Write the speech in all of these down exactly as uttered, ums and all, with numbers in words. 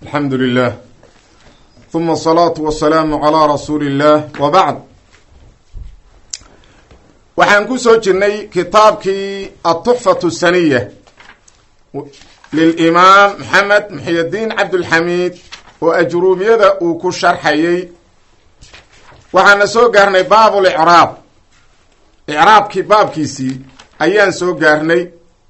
الحمد لله ثم الصلاة والسلام على رسول الله وبعد waxaan ku soo jirnay kitaabkii التحفة السنية للإمام محمد محي الدين عبد الحميد oo ajruumiyada uu ku sharxayay waxaan soo gaarnay baabul i'raab i'raabki baabkiisi ayaan soo gaarnay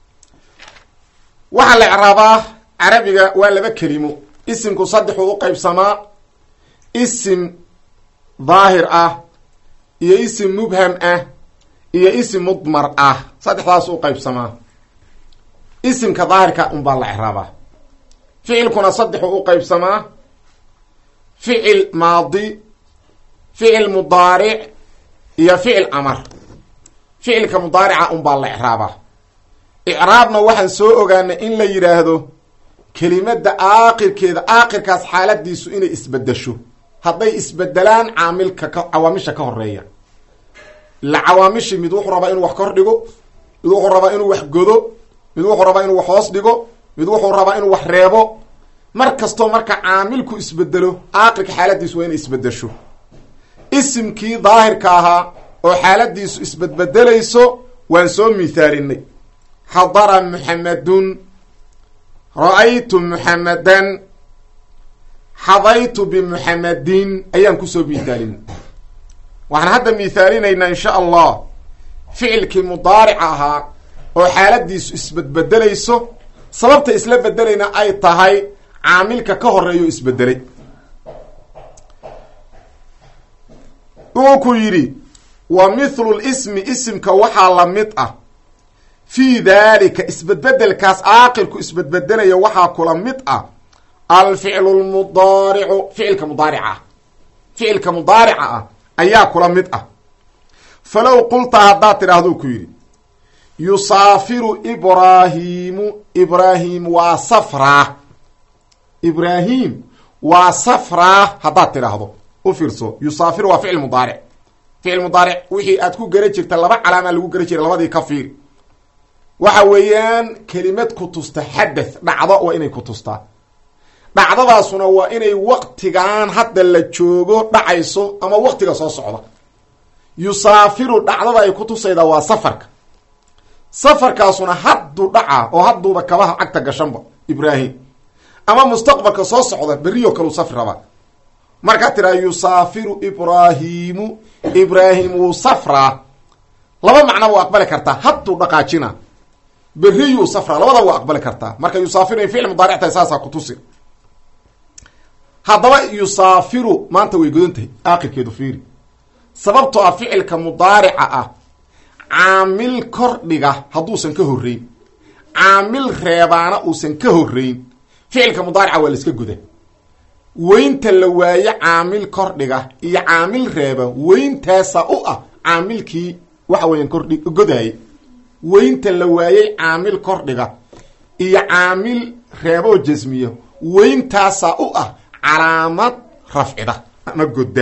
waxa la i'raabaa arabiga waa laba kelimo isimku saddex u qaybsamaa isim daahir ah iyo isim mubham ah iyo isim mudmar ah saddexdaas u qaybsamaa isimka daahirka un baa la i'raabaa ficilkuna saddex u qaybsamaa ficil maadi ficil mudaaric iyo ficil amar ficilka mudaarica un baa la i'raabaa i'raabna waxaan soo ogaanay in la yiraahdo kelimada aakhirkeeda aakhirkaas xaaladiisu inay isbedesho hadday isbedelaan caamilka cawaamisha ka horeeya la cawaamishi mid wuxuu rabaa inuu wax kor dhigo mid wuxuu rabaa inuu wax godo mid wuxuu rabaa inuu wax hoos dhigo mid wuxuu rabaa inuu wax reebo mar kasto marka caamilku isbedelo aakhirka xaaladiisu waa inay isbedesho isimkii daahirka ahaa oo xaaladiisu isbedbedelayso waan soo miithaalinay hadara muhammadun ra'aytu muhammadan hadaytu bi muhammadin ayaan ku soo miithaalinay waxaan hadda miithaalinaynaa insha allah ficilkii mudaaric ahaa oo xaaladiisu isbedbedelayso sababta isla bedelayna ay tahay caamilka ka horeeyo isbedelay uu ku yiri wa mithlu al-ismi ismka waxaa la mid ah fi dhalika isbedbedelkaas aakhirku isbedbedelaya waxaa kula mid ah al-fi'lu al-mudari'u fi'ilka mudari'a fi'ilka mudari'a ah ayaa kula mid ah falaw qulta haddaa tiraahdo ku yiri yusaafiru ibraahimu ibraahim waa safraa ibraahim waa safraa haddaad tiraahdo u fiirso yusaafiru waa ficil mudaaric ficil mudaaric wixii aad ku gara jirta laba calaama lagu gara jiray labadii ka fiir waxa weeyaan kelimad ku tusta xadath dhacdo waa inay ku tustaa dhacdadaasuna waa inay waqtigan hadda la joogo dhacayso ama waqtiga soo socda yusaafiru dhacdada ay ku tusayda waa safarka safarkaasuna hadduu dhaca oo hadduuba kabaha cagta gashanba ibraahim ama mustaqbalka soo socda beriyo kalu safri rabaa markaa tiraa yusaafiru ibraahimu ibraahim wuu safraa laba macno waa aqbali kartaa hadduu dhaqaajina beriyuu safraa labada waa aqbali kartaa marka yusaafiru in ficil mudaaric tahay saasaa ku tusi haddaba yusaafiru maanta way godan tahay aakhirkeedu fiiri sababtoo ah ficilka mudaarica ah caamil kordhiga hadduusan ka horreyn caamil reebaana uusan ka horreyn ficilka mudaarica waa la iska goda weynta la waaye caamil kordhiga iyo caamil reeba weyntaasa u ah caamilkii waxa weeyaan kordhi godaye weynta la waayey caamil kordhiga iyo caamil reebo jasmiya weyntaasa u ah calaamad rafcida ama godda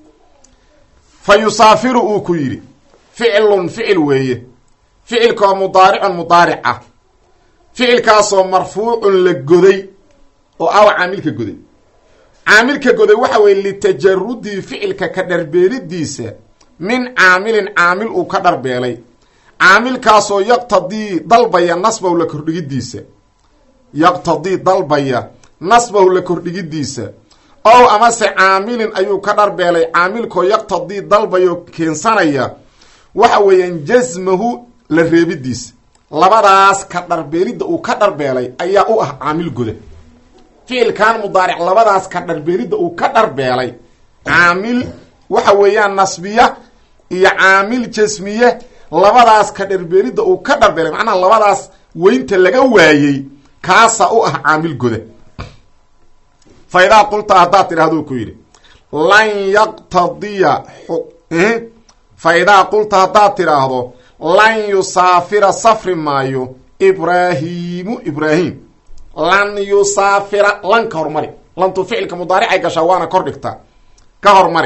fa yusaafiru uu ku yidhi ficilun ficil weeye ficilkoo mudaaricun mudaaric ah ficilkaasoo marfuucun la goday oo awa caamilka goday caamilka goday waxa weye litajarudii ficilka ka dharbeelidiisa min caamilin caamil uu ka dharbeelay caamilkaasoo yaqtadii dalbaya nasbahu la kordhigidiisa yaqtadii dalbaya nasbahu la kordhigidiisa ow amase caamilin ayuu ka dharbeelay caamilkoo yaqtadii dalbayo keensanaya waxa weeyaan jasmahu la reebidiisa labadaas ka dharbeelidda uu ka dharbeelay ayaa u ah caamil goda ficilkan mudaaric labadaas ka dharbeelidda uu ka dharbeelay caamil waxa weeyaan nasbiya iyo caamil jasmiye labadaas ka dharbeelidda uu ka dharbeelay macnaha labadaas weynta laga waayey kaasa u ah caamil goda fa idaa qulta haddaad tidhahduu ku yidhi lan yaqtadiya fa idaa qulta haddaad tidhaahdo lan yusaafira safri maayo ibraahimu ibraahim lan yusaafira lan ka hormari lantu ficilka mudaaricay gashaa waana kor dhigtaa ka hormari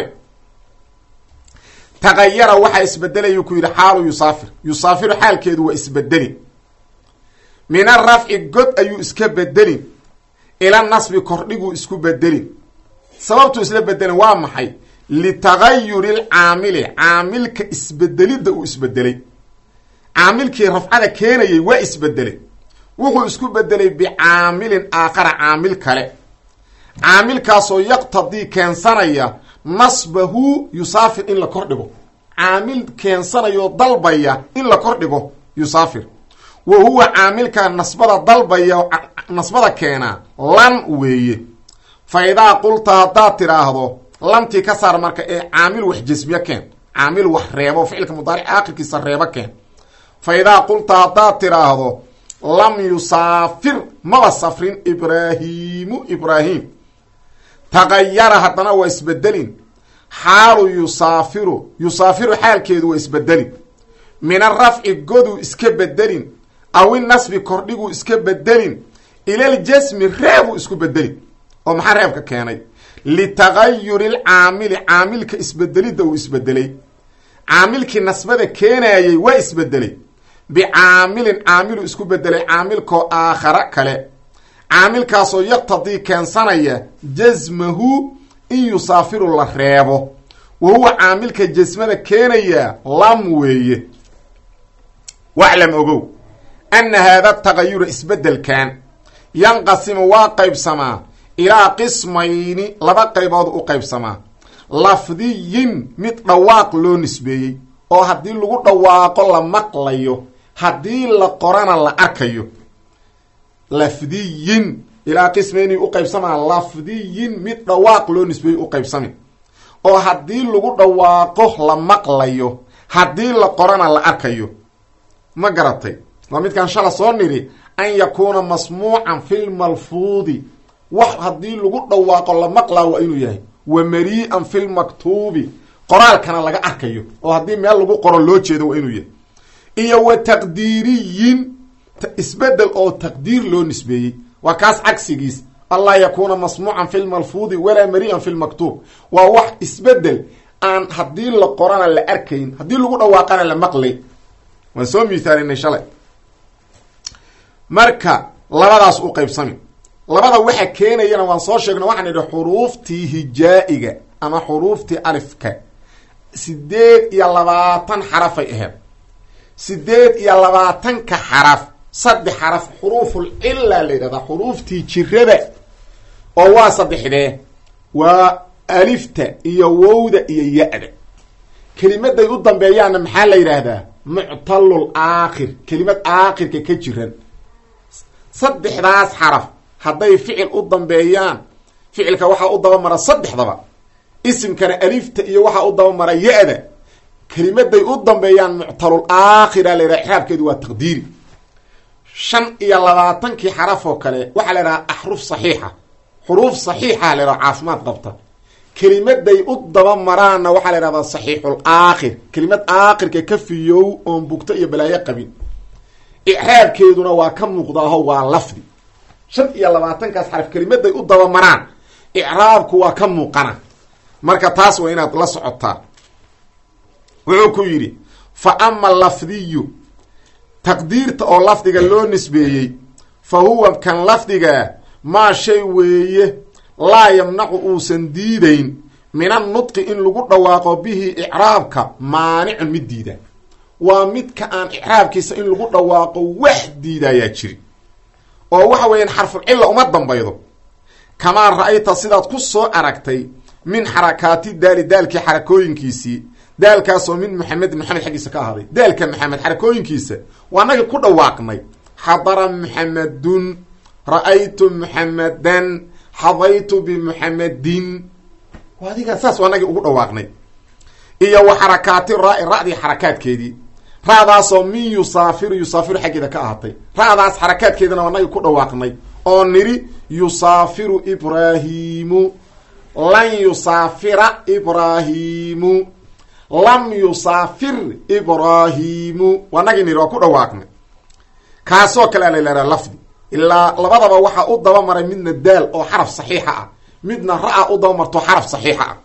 tagayara waxaa isbedelayuu ku yidhi xaalu yusaafir yusaafiru xaalkeedu waa isbedeli min arafci god ayuu iska bedeli ila nasbi kordhigu isku bedelin sababtu isla bedelin waa maxay litagayuri lcaamili caamilka isbedelidda uu isbedelay caamilkii rafcada keenayay waa isbedelay wuxuu isku bedelay bicaamilin aakhara caamil kale caamilkaasoo yaqtadii keensanaya nasbahu yusaafir in la kordhigo caamil keensanayo dalbaya in la kordhigo yusaafir wa huwa caamilka nasbada dalbaya nasbada keenaa lan weeye fa idaa qulta haddaad tidhaahdo lantii ka saar marka ee caamil wax jasmiye keen caamil wax reebo ficilka mudaaric aakhirkiisa reebo keen fa idaa qulta haddaad tidhaahdo lam yusaafir maba safrin ibraahiimu ibraahim tagayara haddana waa isbedelin xaalu yusaafiru yusaafiru xaalkeedu waa isbedelin min arafci goduu iska bedelin aw inasbi kordhiguu iska bedelin ilaljasmi reebuu isku bedelin oo maxaa reebka keenay litagayuri lcaamili caamilka isbedelidda uu isbedelay caamilkii nasbada keenayay waa isbedelay bicaamilin caamilu isku bedelay caamilkoo aakhara kale caamilkaasoo yaqtadii keensanaya jasmahu in yusaafiru la reebo wa huwa caamilka jasmada keenaya lam weeye waclam ogow ana haada tagayura isbedelkan yanqasimu waa qaybsamaa ilaa qismayni laba qaybood u qaybsamaa lafdiyin mid dhawaaq loo nisbeeyey oo haddii lagu dhawaaqo la maqlayo haddii la qorana la arkayo lafdiyin ilaa qismayni u qaybsamaa lafdiyin mid dhawaaq loo nisbeeyey u qaybsami oo haddii lagu dhawaaqo la maqlayo haddii la qorana la arkayo ma garatay waa midkaan shala soo niri an yakuuna masmuucan fi lmalfuudi wax haddii lagu dhawaaqo la maqlaa waa inuu yahay wa marii'an fi lmaktuubi qoraalkana laga arkayo oo haddii meel lagu qoro loo jeedo waa inuu yahay iyo wa taqdiiriyin isbedel oo taqdiir loo nisbeeyey waa kaas cagsigiis anlaa yakuuna masmuucan fi lmalfuudi walaa marii'an fi lmaktuub waa wax isbedel aan haddii la qorana la arkayn haddii lagu dhawaaqana la maqlay waan soo miisaalinay shalay marka labadaas u qaybsami labada waxa keenayana waan soo sheegna waxaan idhi xuruuftii hijaa'iga ama xuruuftii alifka sideed iyo labaatan xarafay aheyd sideed iyo labaatanka xaraf saddex xaraf xuruuful cilla la yidhahdaa xuruuftii jirada oo waa saddexdee waa alifta iyo wowda iyo ya-da kelimaday u dambeeyaanna maxaa la yidhaahdaa muctalul aakhir kelimad aakhirka ka jiran saddexdaas xaraf hadday ficil u dambeeyaan ficilka waxaa u dabamara saddexdaba isimkana alifta iyo waxaa u dabamara ya-da kelimaday u dambeeyaan muctalul aakhira la yidhaha ixraabkeedu waa taqdiiri shan iyo labaatankii xaraf oo kale waxaa la yidhahaa axruf saxiixa xuruuf saxiixa la yidhaha caafimaad qabta kelimaday u dabamaraanna waxaa la yidhahdaa saxiixul aakhir kelimad aakhirka ka fiyow oon bugto iyo balaayo qabin icraabkeeduna waa ka muuqdaaho waa lafdi shan iyo labaatankaas xaraf kelimaday u dabamaraan icraabku waa ka muuqana marka taas waa inaad la socotaa wuxuu ku yidhi fa ama lafdiyu taqdiirta oo lafdiga loo nisbeeyey fa huwa kan lafdigaa maa shay weeye laa yamnacu uusan diidayn min annutqi in lagu dhawaaqo bihi icraabka maanicun mid diida waa midka aan icraabkiisa in lagu dhawaaqo wax diidayaa jiri oo waxa weeyaan xarful cilla uma dambaydo kamaa ra-ayta sidaad ku soo aragtay min xarakaati daali daalkii xarakooyinkiisii daalkaasoo min maxamed maxamed xaggiisa ka ahaaday daalka maxamed xarakooyinkiisa waa nagii ku dhawaaqnay xadara muxamedun ra-aytu muxamedan xadaytu bimuxamedin adiga saas waa nagii ugu dhawaaqnay iyo wa xarakaati raa-i ra-dii xarakaadkeedii ra-daasoo min yusaafiru yusaafiru xaggeeda ka ahaatay ra-daas xarakaadkeedana waa nagii ku dhawaaqnay oo nidhi yusaafiru ibraahiimu lan yusaafira ibraahiimu lam yusaafir ibraahiimu waa nagii nidhi waa ku dhawaaqnay kaasoo kale la yidhahdaa lafdi ilaa labadaba waxaa u dabamaray midna daal oo xaraf saxiixa ah midna ra-a u dabamarto xaraf saxiixa ah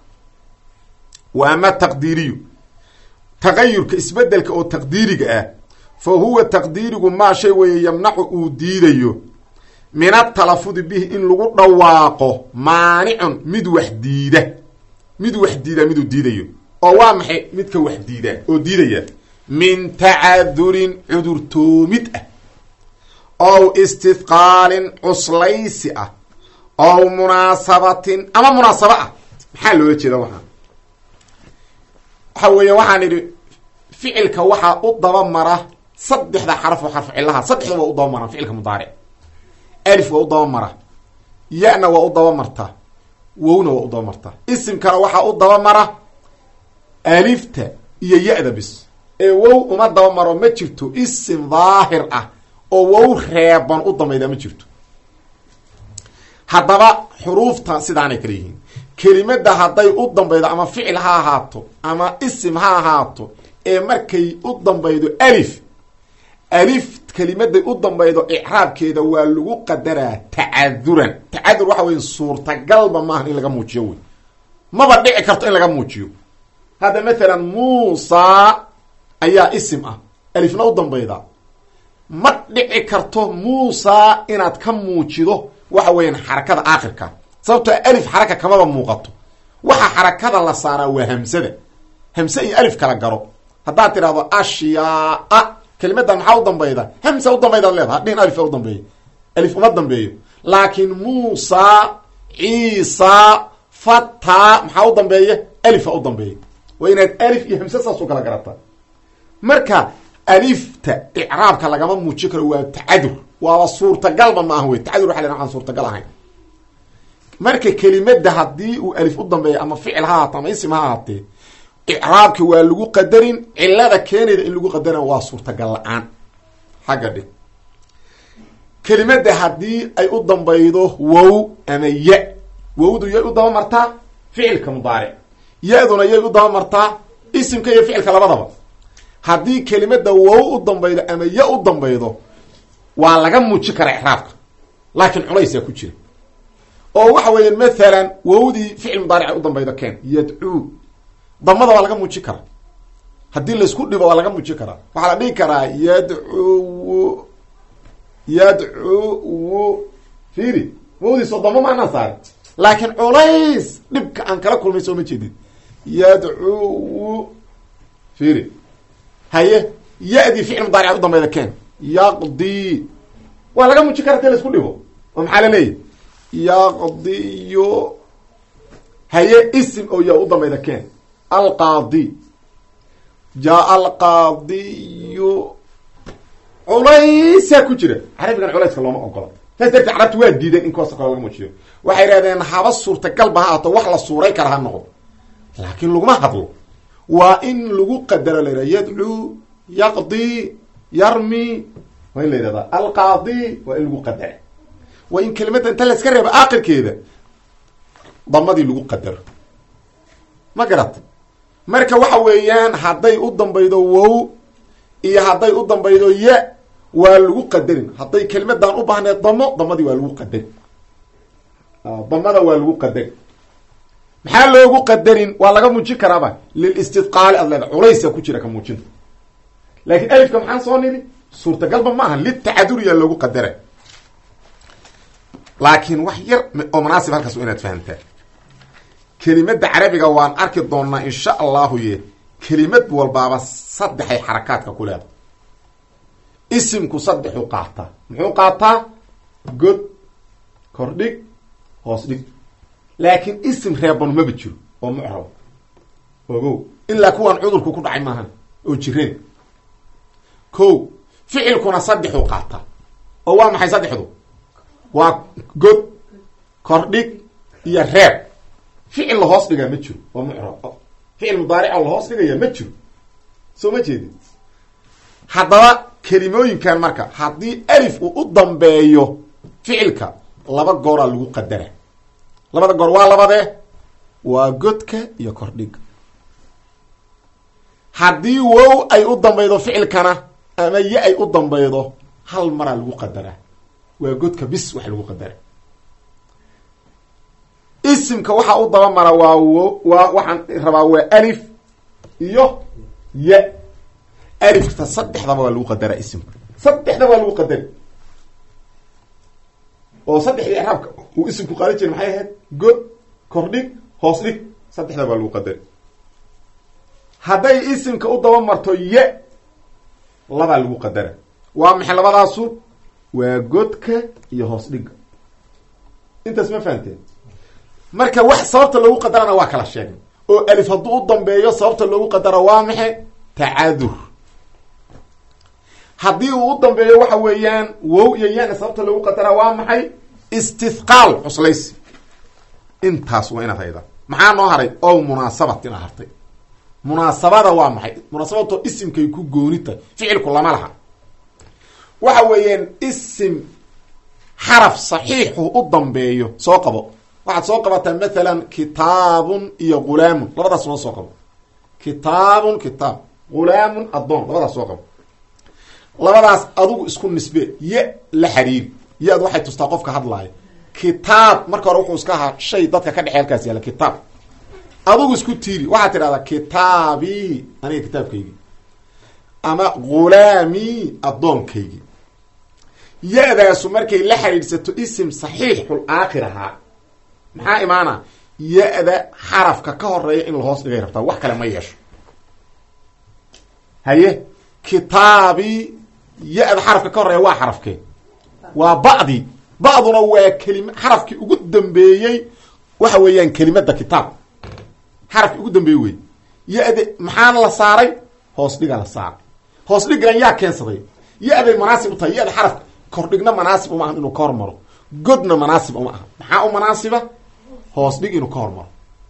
wa ama taqdiiriyu tagayurka isbedelka oo taqdiiriga ah fa huwa taqdiirigu maa shay weeye yamnacu uu diidayo min atalafudi bihi in lagu dhawaaqo maanicun mid wax diida mid wax diida miduu diidayo oo waa maxay midka wax diida oo diidaya min tacadurin cudurtoomid ah ow istithqaalin cuslaysi ah ow munaasabatin ama munaasaba ah. maxaa looga jeeda waxaa waxa weeya waxaan idhi ficilka waxaa u dabamara saddexda xaraf oo xarfu cilaha saddexda waa u dabamara ficilka mudaaric. alif waa u dabamara, ya-na waa u dabamartaa, wowna waa u dabamartaa. isimkana waxaa u dabamara alifta iyo ya-da bis ee wow uma dabamaro ma jirto isim daahir ah oo wow reeban u dambayda ma jirto. haddaba xuruufta sidaanay kala yihiin. kelimada hadday u dambaydo ama ficil ha ahaato ama isim ha ahaato ee markay u dambaydo alif alif kelimaday u dambaydo icraabkeeda waa lagu qadaraa tacaduran. tacadur waxa wey suurtagalba maahan in laga muujiyo wey, maba dhici karto in laga muujiyo. hadda mathalan muusa ayaa isim ah, alifna u dambayda, ma dhici karto muusa inaad ka muujido waxa weeyaan xarakada aakhirka, sababtoo alif xaraka kamaba muuqato. waxa xarakada la saaraa waa hamsada. hamse iyo alif kala garo. haddaad tidhahdo ashyaa kelimadan maxaa u dambayda, hamsa u dambaydaad leedaha, hadhihin alifa u dambeeyo, alif uma dambeeyo. laakiin muusa, ciisa, fata maxaa u dambeeya, alifa u dambeeya. waa inaad alif iyo hamse saas u kala garataa. marka alifta icraabka lagama muuji karo, waa tacadur, waaba suurtagalba ma aha wey. tacadur waxa la aan suurtagal ahayn. marka kelimada haddii uu alif u dambeeya ama ficil ha ahaato ama isim ha ahaatee icraabki waa lagu qadarin. cilada keenayda in lagu qadara waa suurtagal la-aan. xagga dhig kelimada haddii ay u dambaydo wow ama ya, wowdu yay u dabamartaa ficilka mudaaric, ya-duna yay u dabamartaa isimka iyo ficilka labadaba. haddii kelimada wow u dambaydo ama ya u dambaydo waa laga muuji karaa icraabka, laakiin culaysaa ku jira. oo waxa weeya mathalan wowdii ficil mudaarica u dambaydo keen yadcuu, damada waa laga muuji karaa. haddii laisku dhibo waa laga muuji karaa. waxaa la dhihi karaa yadcu yadcu fiiri, wowdiisoo damo maanaa saare, laakiin culays dhibka aan kala kulmay soo ma jeedid. yadcu fiiri, haye ya-dii ficil mudaarica u dambayda keen yaqdi, waa laga muuji karaa hadii laisku dhibo. oo maxaa la leeyahy yaqdiyo. haye isim oo yaa u dambayda keen alqaadi, jaa alqaadiyu. culaysaa ku jira. carabigan culayska looma ogola. saas darteed carabti waa diideen in kuwaas kale laga muujiyo. waxay idhahdeen haba suurtagalba ha ato wax la suuray kara ha noqdo, laakiin laguma hadlo. waa in lagu qadaro la yidhaha yadcuu, yaqdi, yarmi. waa in la yidhahdaa alqaadi, waa in lagu qadara. waa in kelimada inta la iska reebo aakhirkeeda damadii lagu qadaro. ma garat? marka waxa weeyaan hadday u dambaydo wow iyo hadday u dambaydo ya waa lagu qadarin. hadday kelimadan u baahneed damo, damadii waa lagu qadarin. damada waa lagu qadarin. maxaa loogu qadarin? waa laga muujin karaaba lilistidqaali ad leeda, culaysa ku jira ka muujinta. laakiin alifka maxaan soo niri suurtagalba maaha, litacaduriya loogu qadara. laakiin wax yar oo munaasib halkaas inaad fahamtaa. kelimada carabiga waan arki doonaa insha allahu ye kelimad walbaaba saddexay xarakaadka ku leeda. isimku saddexu qaataa. muxuu qaataa? god, kordhig, hoos dhig. laakiin isim reebanu maba jiro oo mucrab ogow, ilaa kuwaan cudurku ku dhacay maahan oo jireen. ko ficilkuna saddexu qaataa. oo waa maxay saddexdu? waa god, kordhig iyo reeb. ficil la hoos dhigaa ma jiro oo mucrab. ficil mudaarica la hoos dhigaya ma jiro, soo ma jeedi. haddaba kelimooyinkan marka haddii alif uu u dambeeyo ficilka laba gooraa lagu qadara. labada goor waa labadee? waa godka iyo kordhiga. haddii wow ay u dambaydo ficilkana ama ya ay u dambaydo hal maraa lagu qadaraa, waa godka bis wax lagu qadara. isimka waxaa u daba mara waa wo waa waxaan rabaa waa alif iyo ya. alifta saddexdaba waa lagu qadaraa. isimka saddexdaba waa lagu qadari. oo saddexdii icraabka uu isimku qaadan jiray maxay ahayd god kordhig hoos dhig saddexda baa lagu qadari hadday isimka u daba marto ye labaa lagu qadara waa maxay labadaasu waa godka iyo hoos dhigga intaas ma fahanteen marka wax sababta loogu qadarana waa kala sheegnay oo alif hadduu u dambeeyo sababta loogu qadara waa maxay tacadur haddii uu u dambeeyo waxa weeyaan wow iyo yana sababta loogu qadara waa maxay istithqaal cuslaysi intaas waa inaad hayda maxaa noo haray oo munaasabat ina hartay munaasabada waa maxay munaasabato isimkay ku goonitahay ficilku lama laha waxa weeyaan isim xaraf saxiixu u dambeeyo soo qabo waxaad soo qabataa mathalan kitaabun iyo ghulaamun labadaas noo soo qabo kitaabun kitaab ghulaamun addoon labadaas soo qabo labadaas adugu isku nisbe ye la xiriiri ye-ad waxay tustaa qofka hadlaayo kitaab marka hore wuxuu iska ahaa shay dadka ka dhexe halkaas yaalla kitaab adugu isku tiiri waxaad tidhahdaa kitaabii aniga kitaabkaygii ama ghulaamii addoonkaygi ya-daasu markay la xidhiidhsato isim saxiixul aakhir ahaa maxaa imaana ya-da xarafka ka horeeya in la hoos dhigay rabtaa wax kale ma yeesho haye kitaabii ya-da xarafka ka horeeya waa xarafkee waa ba'di ba'duna waa kelima xarafkii ugu dambeeyey waxa weeyaan kelimadda kitaab xarafkii ugu dambeeyey wey ya-da maxaana la saaray hoos dhiga la saaray hoos dhigan yaa keensaday ya-day manaasib u tahay ya-da xarafka kordhigna manaasib uma aha inuu ka hormaro godna manaasib uma aha maxaa u manaasiba hoos dhig inuu ka hormaro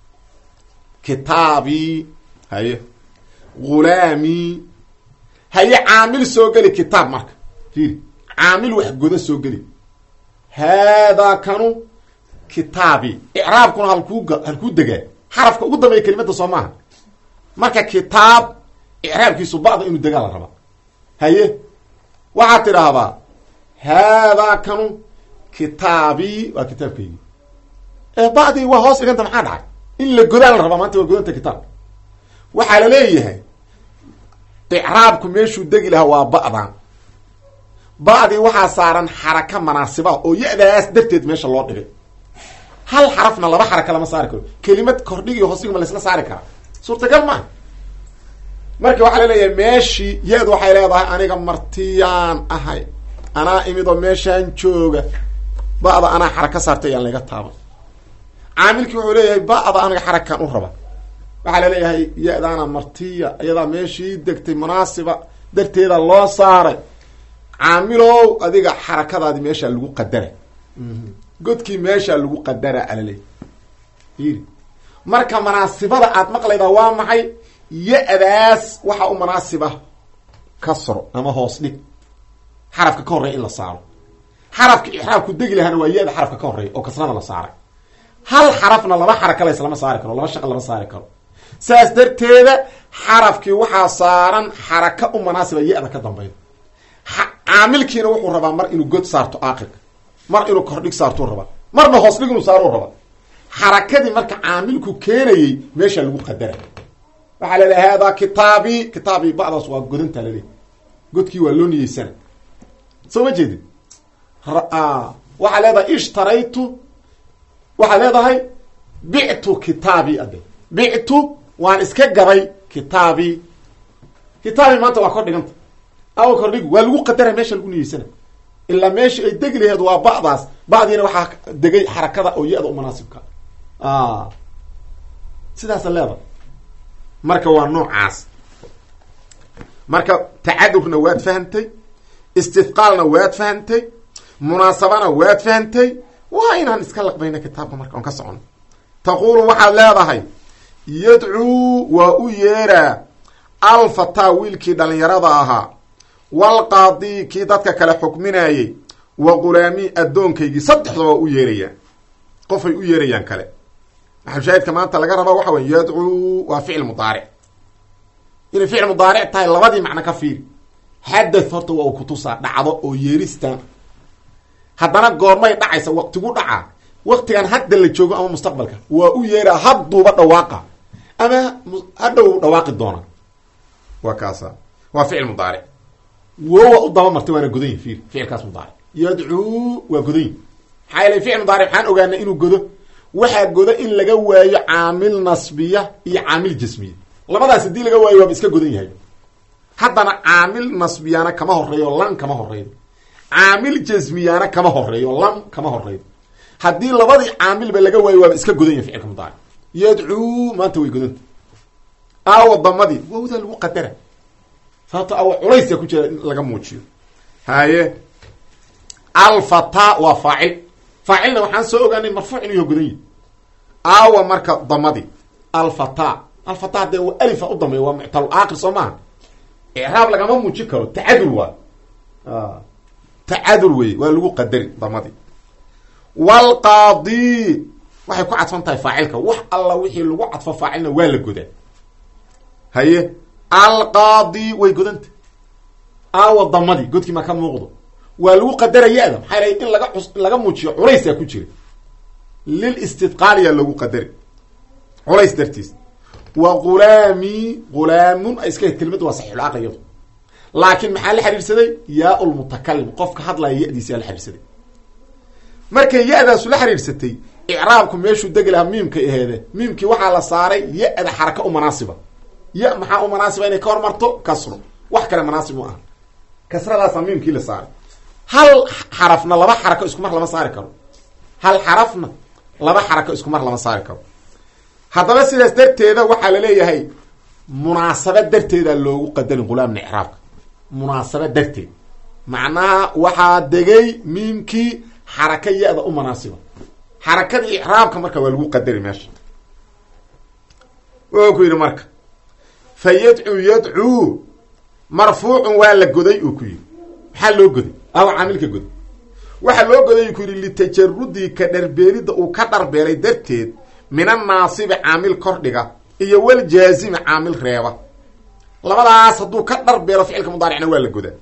kitaabii haye ghulaamii haye caamil soo geli kitaab marka fiiri caamil wax goda soo geli haadaa kanu kitaabii icraabkuna halkuu halkuu degaa xarafka ugu dambeeya kelimadda soo maaha marka kitaab icraabkiisu ba'da inuu degaa la rabaa haye waxaad tidhaahdaa haadaa kanu kitaabii waa kitaabkaygii ee ba'dii waa hoos dhiganta maxaa dhacay in la godaan la rabaa maanta waa godanta kitaabka waxaa la leeyahay icraabku meeshuu degi lahaa waa ba'dan ba'dii waxaa saaran xaraka manaasiba oo ya-daas darteed meesha loo dhigay hal xarafna laba xaraka lama saari karo kelimad kordhig iyo hoosdhig ma laysla saari karaa suurtagal maaha marka waxaa la leeyahay meeshii ya-du waxay leedahay aniga martiyaan ahay anaa imidoo meeshaan jooga ba'da anaa xaraka saartay ayaan laga taaban caamilkii wuxuu leeyahay ba'da aniga xarakaan u raba waxaa la leeyahay ya-daana martiya iyadaa meeshii degtay munaasiba darteeda loo saaray caamilow adiga xarakadaadi meeshaa lagu qadara godkii meeshaa lagu qadara alaleey yiri marka manaasibada aad maqlaydaa waa maxay ya-daas waxaa u manaasiba kasro ama hoos dhig xarafka ka horreya in la saaro xarafka ixraabku degi lahaana waa ya-da xarafka ka horreeya oo kasrada la saaray hal xarafna laba xaraka lays lama saari karo laba shaqa lama saari karo saas darteeda xarafkii waxaa saaran xaraka u manaasiba ya-da ka dambayda caamilkiina wuxuu rabaa mar inuu god saarto aakirka mar inuu kordhig saartuu rabaa marna hoos dhig inuu saaruu rabaa xarakadii marka caamilku keenayey meesha lagu qadara waxaa laleehay haadaa kitaabii kitaabii ba'daas waa godanta laleehay godkii waa loo niyeysana soo ma jeedin waxaa leedahay ishtaraytu waxaad leedahay bictu kitaabii ade bictu waan iska gaday kitaabii kitaabii maanta waa kor dhiganta aw kordhig waa lagu qadara meesha lagu niyeysana ilaa meesha ay degi laheed waa ba'daas ba'diina waxaa degay xarakada oo ya-da u manaasibka sidaasa leeda marka waa noocaas marka tacadurna waad fahantay istithqaalna waad fahantay munaasabana waad fahantay waa inaan iska laqbayna kitaabka marka on ka socono taquulu waxaad leedahay yadcuu waa u yeeraa alfataa wiilkii dhalinyarada ahaa walqaadii kii dadka kale xukminayey wa ghulaamii addoonkaygii saddexda waa u yeerayaan qofay u yeerayaan kale maxalshaahidka maanta laga rabaa waxa wey yadcuu waa ficil mudaaric inay ficil mudaaric tahay labadii macno ka fiiri xadath horta waa u kutusaa dhacdo oo yeeristaan haddana goormay dhacaysa waqtigu dhacaa waqtigan hadda la joogo ama mustaqbalka waa u yeeraa hadduuba dhawaaqa ama hadhow dhawaaqi doona waa kaasa waa ficil mudaaric wowa u daba martay waana godanyi fiir ficilkaas mudaaric yadcuu waa godanyi maxaa yeelay ficil mudaaric waxaan ogaana inuu godo waxaa goda in laga waayo caamil nasbiya iyo caamil jasmiya labadaas haddii laga waayo waaba iska godan yahay haddana caamil nasbiyana kama horeeyo lan kama horeeyo caamil jasmiyana kama horeeyo lam kama horeeyo haddii labadii caamilba laga waayo waaba iska godan yahay ficilka mudaaric yadcuu maanta way godanta aawa damadii wawda lagu qadara sababto awa culaysa ku jira in laga muujiyo haye alfata waa faacil faacilna waxaan soo ogaanay marfuuc inuu yaho godan yahy aawa marka damadii alfata alfata dee alifa u dambeeya waa muctal aakir soo maaha icraab lagama muujin karo tacadul waa tacadul wey waa lagu qadari damadii walqaadi waxay ku cadfan tahay faacilka wax alla wixii lagu cadfo faacilna waa la godaa haye alqaadi way godanta aawa damadii godkii ma ka muuqdo waa lagu qadaraya-da maxaa lahay in laga laga muujiyo culaysaa ku jira lil istidqaaliya lagu qadari culays dartiis wa ghulaami ghulaamun ay iska kelmadu waa saxiixul aqliyadu laakiin maxaa la xiriirsaday yaa lmutakalim qofka hadlaya ya-diisa la xiriirsaday markay ya-daasu la xiriirsatay icraabku meeshuu degi lahaa miimkay aheede miimkii waxaa la saaray ya-da xaraka u manaasiba ya maxaa u manaasiba inay ka hormarto kasro wax kale manaasib mu aha kasradaasa miimkii la saaray hal xarafna laba xarako isku mar lama saari karo hal xarafna laba xarako isku mar lama saari karo haddaba sidaas darteeda waxaa laleeyahay munaasaba darteeda loogu qadarin ghulaamna icraabka munaasaba darteed macnaha waxaa degay miimkii xaraka ya-da u manaasiba xarakadii icraabka marka waa lagu qadari meesha wuxuu ku yidhi marka fa yadcuu yadcuu marfuucun waa la goday uu ku yidhi maxaa loo goday awa caamilka goday waxaa loo goday uu ku yidhi litajarudii ka dharbeelidda uu ka dharbeelay darteed min annaasibi caamil kordhiga iyo waljaazimi caamil reeba labadaas hadduu ka dharbeelo ficilka mudaaricna waa la godaa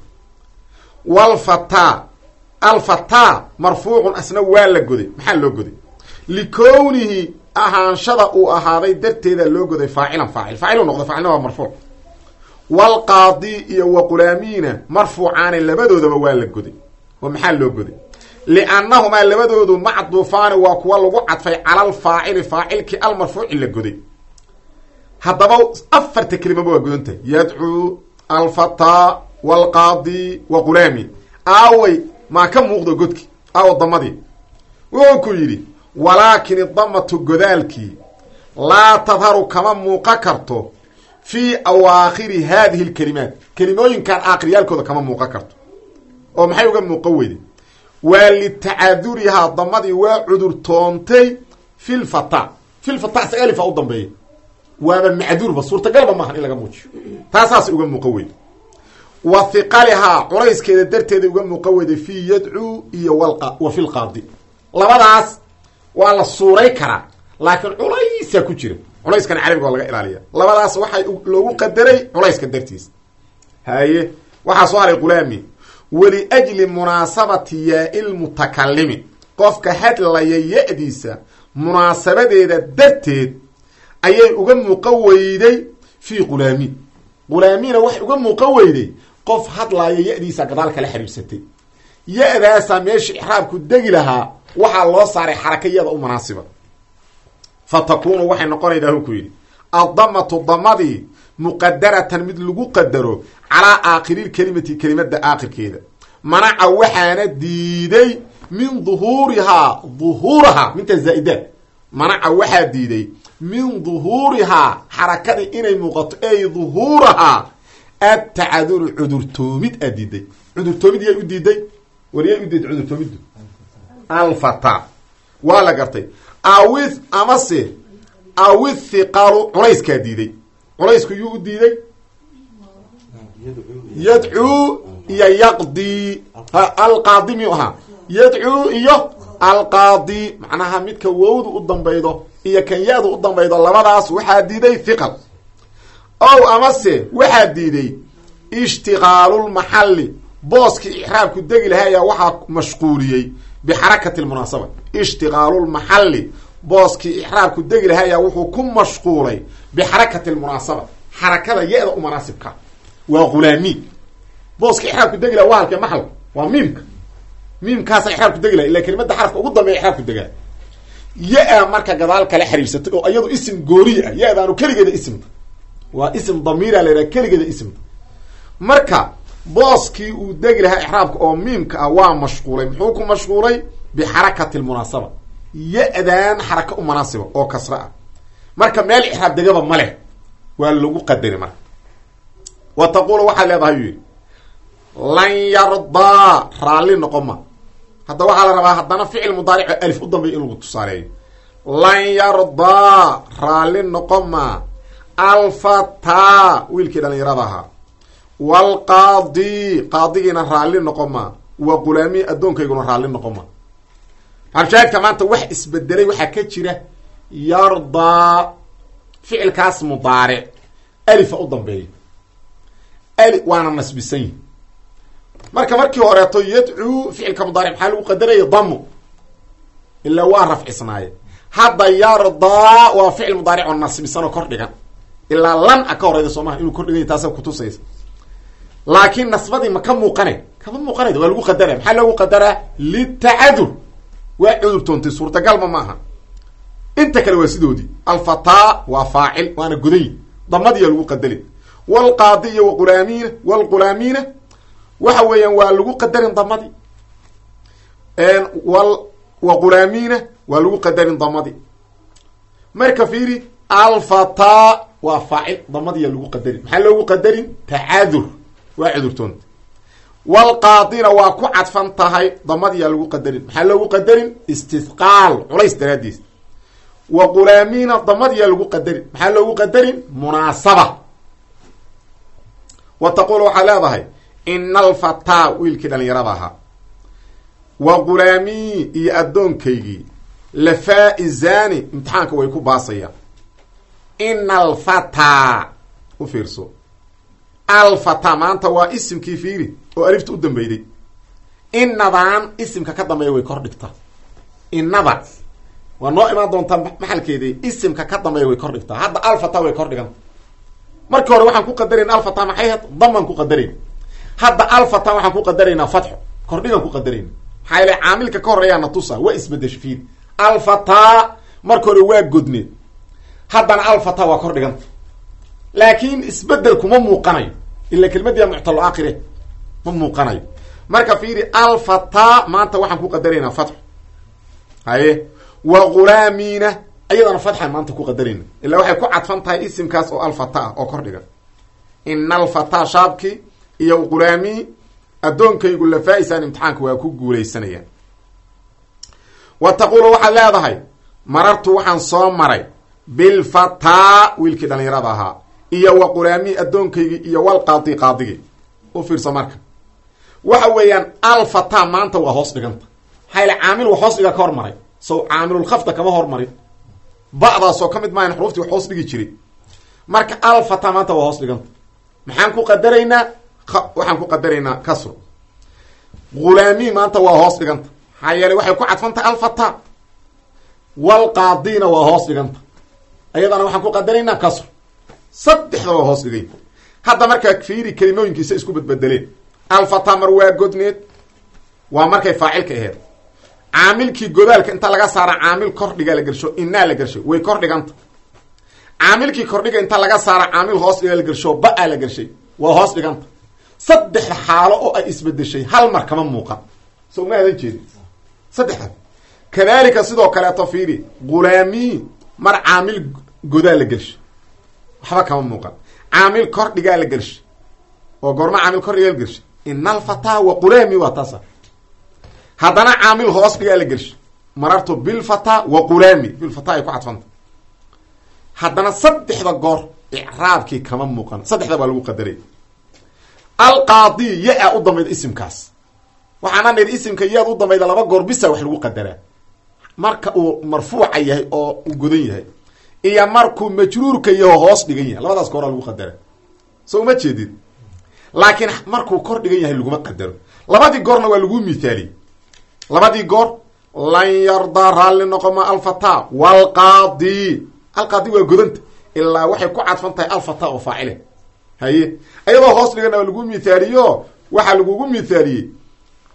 walfataa alfataa marfuucun asna waa la goday maxaa loo goday likownihi ahaanshada uu ahaaday darteeda loo goday faacilan faacil faacil u noqda faacilna waa marfuuc walqaadi iyo waqulaamiina marfuucaani labadoodaba waa la goday oo maxaa loo goday liannahumaa labadoodu macduufaani waa kuwa lagu cadfay cala alfaacili faacilkii almarfuuci la goday haddaba afarta kelimaba waa godantahay yadcuu alfataa walqaadi waqulaami aaway maa ka muuqdo godki aawa damadii wuxuu ku yidhi walaakin idamatu godaalkii laa tadharu kama muuqa karto fii awaakhiri haadihi lkelimaat kelimooyinkan aakhiriyaalkooda kama muuqa karto oo maxay uga muuqan weyde waa litacadurihaa damadii waa cudurtoontay fi lfata fi lfata isaga alifa u dambeeya waaba macduurba suurtagalba maahan in laga muujiyo taasaasay uga muuqan weyde wa hiqalihaa culayskeeda darteeda uga muuqan weyday fii yadcuu iyo wa fi lqaadi labadaas waa la suuray karaa laakiin culaysaa ku jira culayskana carabiga waa laga ilaaliya labadaas waxay loogu qadaray culayska dartiis haye waxaa soo haray ghulaami waliajli munaasabati yaa-i lmutakalimi qofka hadlaya ya-diisa munaasabadeeda darteed ayay uga muuqan weyday fii ghulaami ghulaamina waxay uga muuqan weyday qof hadlaaya ya-diisa gadaal kala xiriirsatay ya-daasaa meesha ixraabku degi lahaa waxaa loo saaray xaraka ya-da u munaasiba fa takuunu waxay noqonaydaa hu ku yidhi addamatu damadii muqadaratan mid lagu qadaro calaa aakhiriilkelimati kelimada aakhirkeeda manaca waxaana diiday min duhuurihaa duhuurahaa minta zaa-idaad manaca waxaa diiday min duhuurihaa xarakadii inay muuqato ey duhuurahaa adtacaduru cudurtoomid aa diiday cudurtoomid yay u diiday war yay u diiday cudurtoomiddu alfata waa la gartay awith amase awithiqalu culayskaa diiday culaysku yuu u diiday yadcuu iyo yaqdi alqaadi miyuu ahaa yadcuu iyo alqaadi macnaha midka wowdu u dambaydo iyo kan ya-du u dambaydo labadaas waxaa diiday hiqal ow amase waxaa diiday ishtiqaalulmaxalli booskii ixraabku degi lahaa ayaa waxaa mashquuliyey bixarakati lmunaasaba ishtiqaalulmaxalli booskii ixraabku degi lahaa ayaa wuxuu ku mashquulay bixarakati lmunaasaba xarakada ya-da u manaasibka waa ghulaami booskii ixraabku degi laha waa halkee maxal waa miimka miimkaasa ixraabku degi laha ila kelimada xarafka ugu dambeeya ixraabku degaa ya-a marka gadaal kala xiriirsatay oo iyadu isim gooriye ah ya-daanu keligeeda isimta waa isim damiira la yidhaha keligeeda isimta marka booskii uu degi lahaa ixraabka oo miimka ah waa mashquulay muxuu ku mashquulay bixarakati lmunaasaba ya-daan xaraka u munaasiba oo kasra ah marka meel ixraab degaba ma leh waa lagu qadari marka wa taqulu waxaad leedahay yuu yidhi lan yardaa raalli noqon ma hadda waxaa la rabaa haddana ficil mudaarico alif u dambeeya in lagu tusaaleeyo lan yardaa raalli noqon ma alfataa wiilkii dhalinyarada ahaa waalqaadi qaadigiina raalli noqon ma wa qulaami addoonkayguna raalli noqon ma harjaadka maanta wax isbedelay waxaa ka jira yardaa ficilkaas mudaaric alifa u dambeeya ali waana nasbisan yihi marka markii horeeto yadcuu ficilka mudaaric maxaa lagu qadaraya damu ilaa waa rafcisnaaye hadda yardaa waa ficil mudaaric oo nasbisan oo kor dhigan ilaa lan a ka horeyda soomaha inuu kor dhiganya taasa kutusaysa laakiin nasbadii ma ka muuqanay kama muuqanayda waa lagu qadaraya maxaa loogu qadaraa litacadur waa cudurtoontay suurtagalma ma aha inta kale waa sidoodii alfataa waa faacil waana goday damadiya lagu qadari walqaadi iyo waqulaamiina walqulaamiina waxa weeyaan waa lagu qadarin damadii wal waqulaamiina waa lagu qadarin damadii marka fiiri alfataa waa faacil damadiya lagu qadarin maxaa loogu qadarin tacadur waa cudurtoonta walqaadina waa ku cadfan tahay damadiya lagu qadarin maxaa loogu qadarin istithqaal culays daraadiis wa qulaamiina damadiya lagu qadarin maxaa loogu qadarin munaasaba wa taqulu waxaa leedahay ina alfataa wiilkii dhalinyarada ahaa wa qulaamii iyo addoonkaygii lafaa-izaani imtixaanka way ku baasayaan ina alfataa u fiirso alfataa maanta waa isimkii fiiri oo alifta u dambeyday inadaan isimka ka dambeeya way kor dhigtaa inada waa noo imaan doontaa maxalkeedi isimka ka dambeeya way kor dhigtaa hadda alfataa way kor dhigan markii hore waxaan ku qadarayn alfataa maxay ahayd damaan ku qadarayn hadda alfataa waxaan ku qadaraynaa fatxo kordhigaan ku qadarayna maxaa yale caamilka ka horeeyaana tusa waa isbedesho fiiri alfataa marka hore waa godneed haddana alfataa waa kor dhiganta laakiin isbedel kuma muuqanayo ila kelmadiya muctalo aakhire ma muuqanayo marka fiiri alfataa maanta waxaan ku qadaraynaa fatxo haye wa qulaamiina ayadana fatxaan maanta ku qadarayna ilaa waxay ku cadfan tahay isimkaas oo alfata ah oo kor dhigan ina alfataa shaabki iyo qulaami addoonkaygu lafaa-isaan imtixaanka waa ku guuleysanayaan wa taqulu waxaad leedahay marartu waxaan soo maray bilfataa wiilkii dhalinyarada ahaa iyo wa qulaami addoonkaygii iyo walqaadi qaadigii u fiirso marka waxa weeyaan alfataa maanta waa hoos dhiganta maxaa yale caamil wax hoos dhiga ka hormaray sow caamilulkhafda kama hormarin ba-daasoo ka mid maahan xuruuftii wax hoos dhigi jiray marka alfataa maanta waa hoos dhiganta maxaan ku qadaraynaa waxaan ku qadaraynaa kasro qulaami maanta waa hoos dhiganta maxaa yeeley waxay ku cadfantahay alfataa walqaadina waa hoos dhiganta ayadana waxaan ku qadaraynaa kasro saddexda waa hoos dhigay hadda markaa fiiri kelimooyinkiisa isku badbedeleen alfataa mar waa godneed waa markay faacilka aheed caamilkii godaalka inta laga saara caamil kordhiga la gersho inaa la gershay way kor dhiganta caamilkii kordhiga inta laga saara caamil hoos dhiga la gersho ba-a la gershay waa hoos dhiganta saddexda xaalo oo ay isbedeshay hal mar kama muuqan so ma aadan jeedin saddexda kadalika sidoo kaleeto fiiri qulaami mar caamil godaa la gershay waxba kama muuqan caamil kordhigaa la gershay oo goorma caamil kordhigaa la gershay ina alfataa wa qulaami waa taasa haddana caamil hoos dhigaa la gershay marartu bilfataa wa qulaami bilfataa ay ku cadfanta haddana saddexda goor icraabkii kama muuqan saddexda baa lagu qadaray alqaadi ya-a u dambayda isimkaas waxaana nidhi isimka yaad u dambayda laba goor bisa wax lagu qadaraa marka uu marfuuca yahay oo uu godan yahay iyo markuu majruurka yaho hoos dhigan yahay labadaas gooraa lagu qadaraa so uma jeedid laakiin markuu kor dhigan yahay laguma qadaro labadii goorna waa lagu mithaaliyey labadii goor lan yardaa raalli noqoma alfataa walqaadi alqaadi waa godanta ilaa waxay ku cadfan tahay alfataa oo faacile haye ayadoo hoos dhigana waa lagu mithaaliyo waxaa lagugu mithaaliyey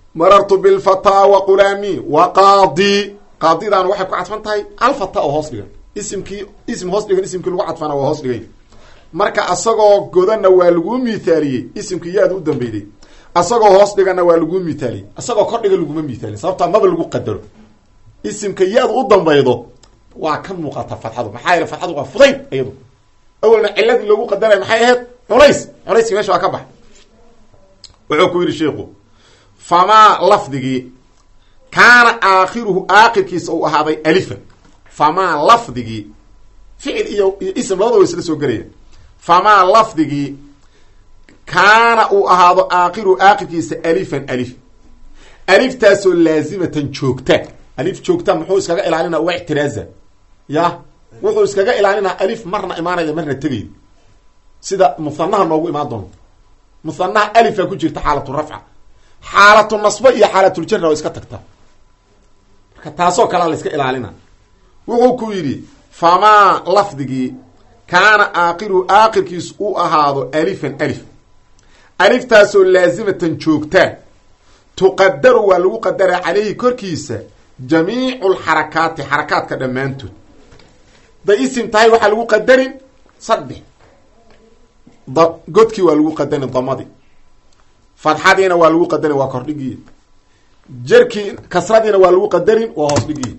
marartu bilfataa wa qulaami wa qaadi qaadidan waxay ku cadfan tahay alfata oo hoos dhigan isimkii ism hoos dhigan isimkii lagu cadfana waa hoos dhigay marka asagoo godana waa lagu miithaaliyey isimkii yaad u dambeeyay asagoo hoos dhigana waa lagu miithaaliyey asagoo kor dhiga lagu miithaaliyey sababta maba lagu qadaro isimka yaad u dambeeydo waa ka muuqata fatxadu maxaa yeelay fatxadu waa fudayd iyadu awalna cilad lagu qadaray maxay ahayd culays culays meesha waa ka bax wuxuu ku yiri sheekhu fama lafdigi kaana aakhiruhu aakhirkiisa uu ahaaday alifan fama lafdigi ficil iyo ism labada way isla soo galaya fama lafdigi kaana uu ahaado aakhiru aakhirkiisa alifan alif aliftaasoo laazimatan joogta alif joogta muxuu iskaga ilaalinaa waa ictiraaza ya wuxuu iskaga ilaalinaa alif marna imaanaya marna tegay sida musanaha noogu imaan doonto musanaha alifa ku jirta xaalatu rafca xaalatu nasba iyo xaalatu jarra oo iska tagta marka taasoo kale la iska ilaalina wuxuu ku yiri fama lafdigi kaana aakhiru aakhirkiis uu ahaado alifan alif aliftaasoo laazimatan joogta tuqadaru waa lagu qadara calayhi korkiisa jamiicu lxarakaati xarakaadka dhammaantood day isim tahay waxaa lagu qadarin saddex godkii waa lagu qadarin damadii fadxadiina waa lagu qadarin waa kordhigii jerkii kasradiina waa lagu qadarin waa hoos dhigii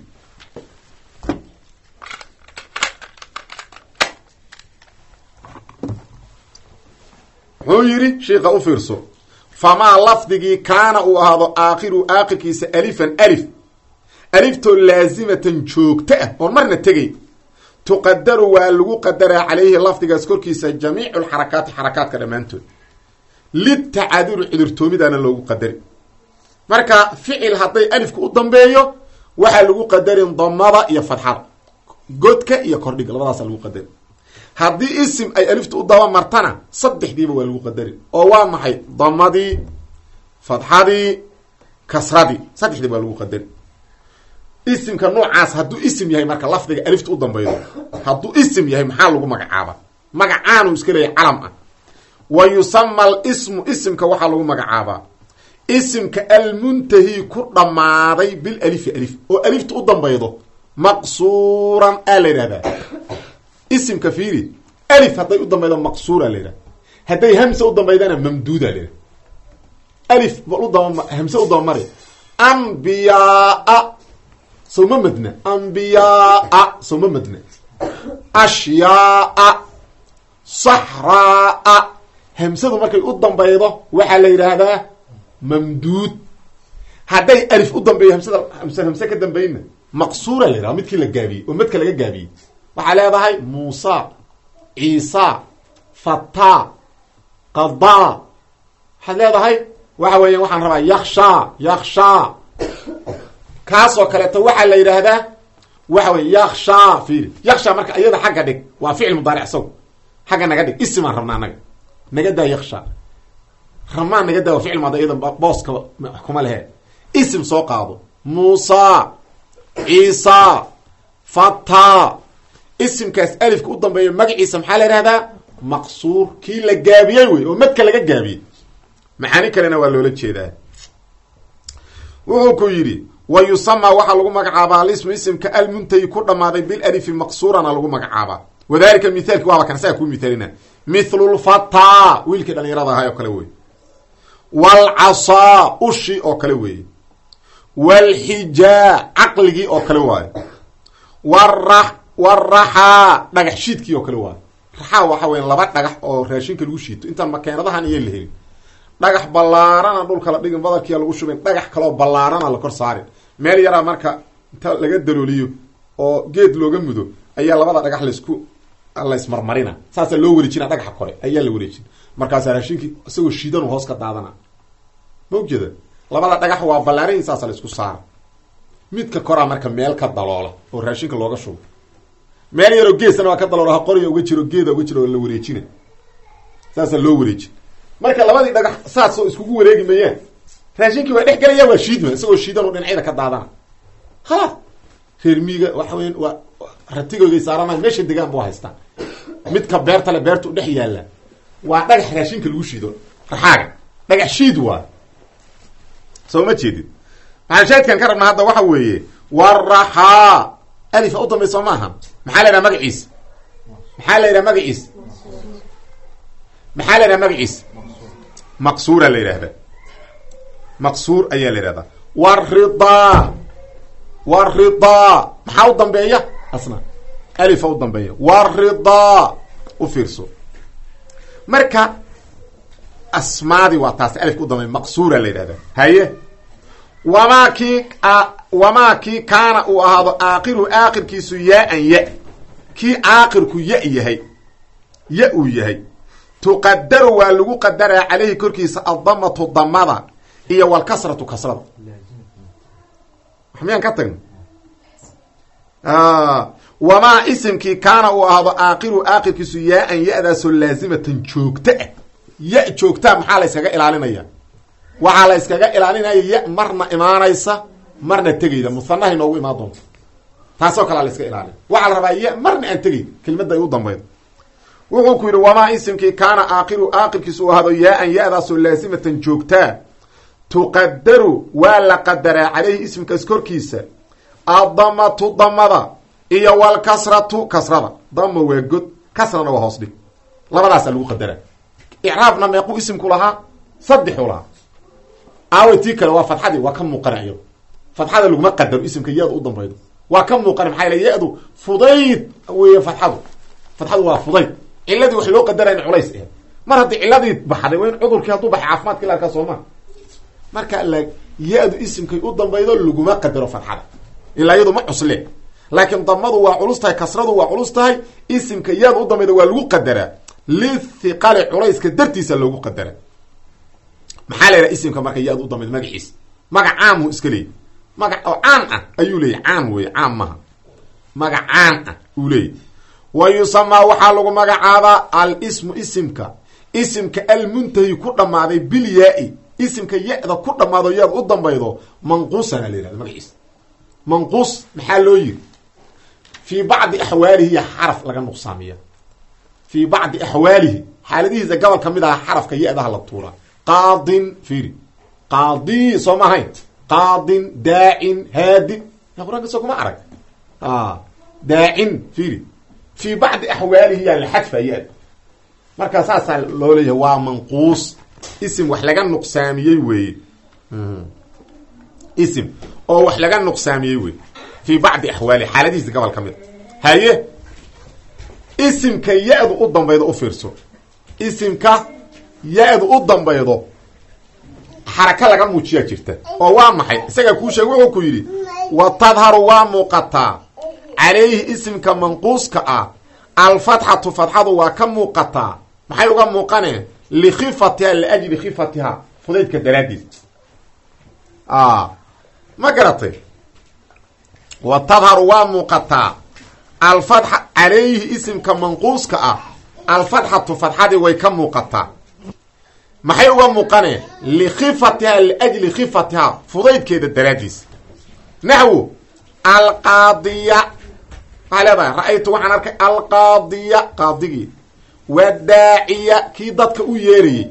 wuxuu yidhi sheika u fiirso famaa lafdigii kaana uu ahaado aakhiru aakhirkiisa alifan alif aliftoo laazimatan joogto ah oon marna tegay tuqadaru waa lagu qadaraa calayhi lafdigaas korkiisa jamiicu lxarakaati xarakaadka dhammaantood litacaduri cudurtoomidaana loogu qadari marka ficil hadday alifka u dambeeyo waxaa lagu qadarin damada iyo fadxada godka iyo kordhiga labadaasa lagu qadari haddii isim ay alifta u daba martana saddexdiiba waa lagu qadarin oo waa maxay damadii fadxadii kasradii saddexdiiba waa lagu qadari isimka noocaas hadduu isim yahay marka lafdiga alifta u dambaydo hadduu isim yahay maxaa lagu magacaaba magacaanu iska leeyahay calam ah wa yusama alismu isimka waxaa lagu magacaabaa isimka almuntahi ku dhammaaday bil alifi alif oo alifta u dambaydo maqsuuran aa la yidhahdaa isimka fiiri alif hadday u dambaydo maqsuura la yidhahda hadday hamse u dambaydana mamduuda la yidhahda alif bal udaba hamse u dabamari ambiyaa sow ma madna ambiyaa sow ma madna ashyaaa saxraa hamsadu markay u dambaydo waxaa la yidhaahdaa mamduud hadday alif u dambeeyo hamsada hamse hamse ka dambayna maqsuura la yidhahda midkii la gaabiyey oo madka laga gaabiyey waxaa leedahay muusa ciisa fataa qadaa waxaad leedahay waxa weeya waxaan rabaa yakshaa yakshaa kaasoo kaleeto waxaa la yidhaahdaa waxa wey yakshaa fiiri yakshaa marka iyada xagga dhig waa ficil mudaaric isago xagga naga dhig isimaan rabna anaga naga daa yakshaa ramaan naga daa waa ficil maada iyada booska kuma lehe isim soo qaado muusa ciisa fataa isimkaas alifka u dambeeyo magaciisa maxaa la yidhahdaa maqsuur kii la gaabiyey wey oo madka laga gaabiyey macaani kalena waa loola jeedaa wuxuu ku yidhi wa yusamaa waxaa lagu magacaabaa alismu isimka almuntahi ku dhammaaday bilalifi maqsuurana lagu magacaabaa wadalika mithaalki waaba kan saa kuu mithaalina mithlu lfataa wiilkii dhalinyarada ahay oo kale wey waalcasaa ushi oo kale weeye waalxijaa caqligii oo kale waayo wara waraxaa dhagax shiidkii oo kale waayo raxaa waxa weya laba dhagax oo raashinka lagu shiito intaan makeenadahan iyo la helin dhagax ballaarana dhulka la dhigin badalkiia lagu shubin dhagax kaloo ballaarana la kor saarin meel yaraa marka inta laga dalooliyo oo geed looga mudo ayaa labada dhagax laisku laismarmarina saasaa loo wareejina dhagaxa kore ayaa la wareejin markaasaa raashinkii isagoo shiidan hoos ka daadana ma ujeeda labada dhagax waa ballaaran saasa la isku saara midka koraa marka meel ka daloola oo raashinka looga shubo meel yaroo geesana waa ka daloola ha qoriya uga jiro geeda uga jiro oo la wareejina saasaa loo wareejin marka labadii dhagax saasoo iskugu wareegi mayaan raashinkii waa dhex gelaya waa shiidma isagoo shiidan oo dhinacyada ka daadana khalaas reer miiga waxa weyan waa ratigooday saaranayo meesha degaan buu haystaa midka beerta le beerta u dhex yaalla waa dhagax raashinka lagu shiido raxaaga dhagax shiid waa soo ma jeedid maxalshaydkan ka rabna hadda waxa weeye waraxaa alif u dambaysa soo maaha maxaa la yidhaha magaciisa maxaa la yidhaha magaciisa maxaa la yidhaha magaciisa maqsuura la yidhahda maqsuur ayaa la yidhahdaa waridaa waridaa maxaa u dambeeya asna alifa u dambeeya waridaa u fiirso marka asmaadii waa taas alifka u dambeeya maqsuura la yidhahdaa haye wamaa kii wamaa kii kaana uu ahaado aaqiru aaqirkiisu yaa-an ya kii aaqirku ya yahay ya uu yahay tuqadaru waa lagu qadaraa caleyhi korkiisa addamatu damada iyo walkasratu kasrada wax miyaan ka tagna wamaa isimkii kaana uu ahaado aaqiru aaqirkiisu yaa-an ya-daasoo laazimatan joogta ah ya joogtaa maxaa la yskaga ilaalinaya waxaa la yskaga ilaalinaya ya marna imaanaysa marna tegayda musanahay noogu imaan doonto taasoo kalea la iska ilaalin waxaa la rabaa ya marna aan tegayn kelmadda ay u dambaydo wuxuu ku yidhi wamaa isimkii kaana aaqiru aaqirkiisu uu ahaado yaa-an ya-daasoo laazimatan joogtaa tuqadaru waa la qadaraa caleyhi ismkaas korkiisa addamatu damada iyo walkasratu kasrada dama waa god kasrana waa hoos dhig labadaasa lagu qadaraa icraabna meequu isimku lahaa saddexu lahaa aaway tii kale waa fadxadii waa ka muuqanayo fadxada laguma qadaro isimka ya-du u dambaydo waa ka muuqana maxaa yal ya-du fudayd wey fadxadu fadxadu waa fudayd ciladii wax loo qadaraya in culays ah mar haddii ciladii baxday waa in cudurkii hadduu baxay caafimaadka ila arkaa sooma marka la ya-du isimkay u dambaydo laguma qadaro fadxada ilaa iyadu ma cusle laakiin damadu waa culus tahay kasradu waa culus tahay isimka ya-du u dambaydo waa lagu qadaraa lithiqali culayska dartiisa loogu qadara maxaa la yidhaha isimka marka ya-du u dambaydo magaciisa magac caamhu iska leeyay magac oo caan ah ayuu leeyay caam wey caam maha magac caan ah uu leeyay wa yusamaa waxaa lagu magacaabaa al-ismu isimka isimka almuntahi ku dhammaaday bilyaa-i isimka ya-da ku dhammaado ya-da u dambaydo manquusana la yihahda magaciisa manquus maxaa loo yiri fii bacdi axwaalihi ya xaraf laga nuqsaamiya fii bacdi axwaalihi xaaladihiisa gobol ka mid aha xarafka ya-daha la tuuraa qaadin fiiri qaadi soo ma ahayn qaadin daacin haadin ya qur-aanka soo kuma arag daacin fiiri fii bacdi axwaalihi yaa la xadfa ya-da marka saasaa loo leeyahay waa manquus isim wax laga nuqsaamiyey weeye isim oo wax laga nuqsaamiyey wey fii bacdi axwaalihi xaaladihiisa gobol ka mid haye isimka ya-du u dambaydo u fiirso isimka ya-du u dambaydo xaraka laga muujiyaa jirta oo waa maxay isagaa kuu sheeg wuxuu ku yidhi wa tadharu waa muuqataa calayhi isimka manquuska ah alfatxatu fatxadu waa ka muuqataa maxay uga muuqaneen likhifatiha liajli khifatiha fudaydka daraaddiis ma garatay wa tadharu waa muuqataa alfatxa calayhi isimka manquuska ah alfatxatu fatxadii way ka muuqataa maxay uga muuqaneen likhifatiha liajli khifatiha fudaydkeeda daraaddiis naxwu alqaadiya maxaa leedahay ra-aytu waxaan arkay alqaadiya qaadigii wadaaciya kii dadka u yeerayey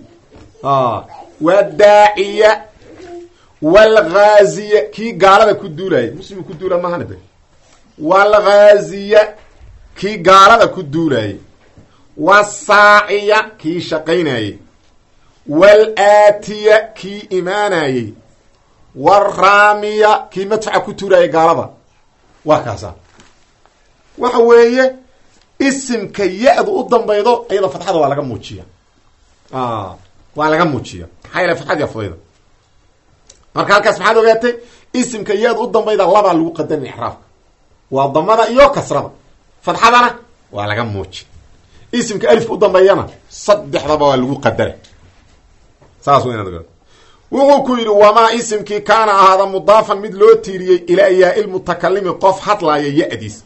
wadaaciya walghaaziya kii gaalada ku duulayay muslim ku duula mahana de walghaaziya kii gaalada ku duulayay wasaaciya kii shaqaynayey walaatiya kii imaanayey waraamiya kii madfaca ku tuurayay gaalada waa kaasa waxa weeye isimka ya-du u dambaydo iyada fatxada waa laga muujiya waa laga muujiya maxaa yaele fatxadiya fudayda marka halkaas maxaad ogaatay isimka ya-du u dambayda labaa lagu qadarin ixraafka waa damada iyo kasrada fatxadana waa laga muuji isimka alifka u dambeeyana saddexdaba waa lagu qadara saas w inaad ogaata wuxuu ku yidhi wamaa isimkii kaana ahaada mudaafan mid loo tiiriyey ilaa yaa-il mutakalimi qof hadlaaya ya-diisa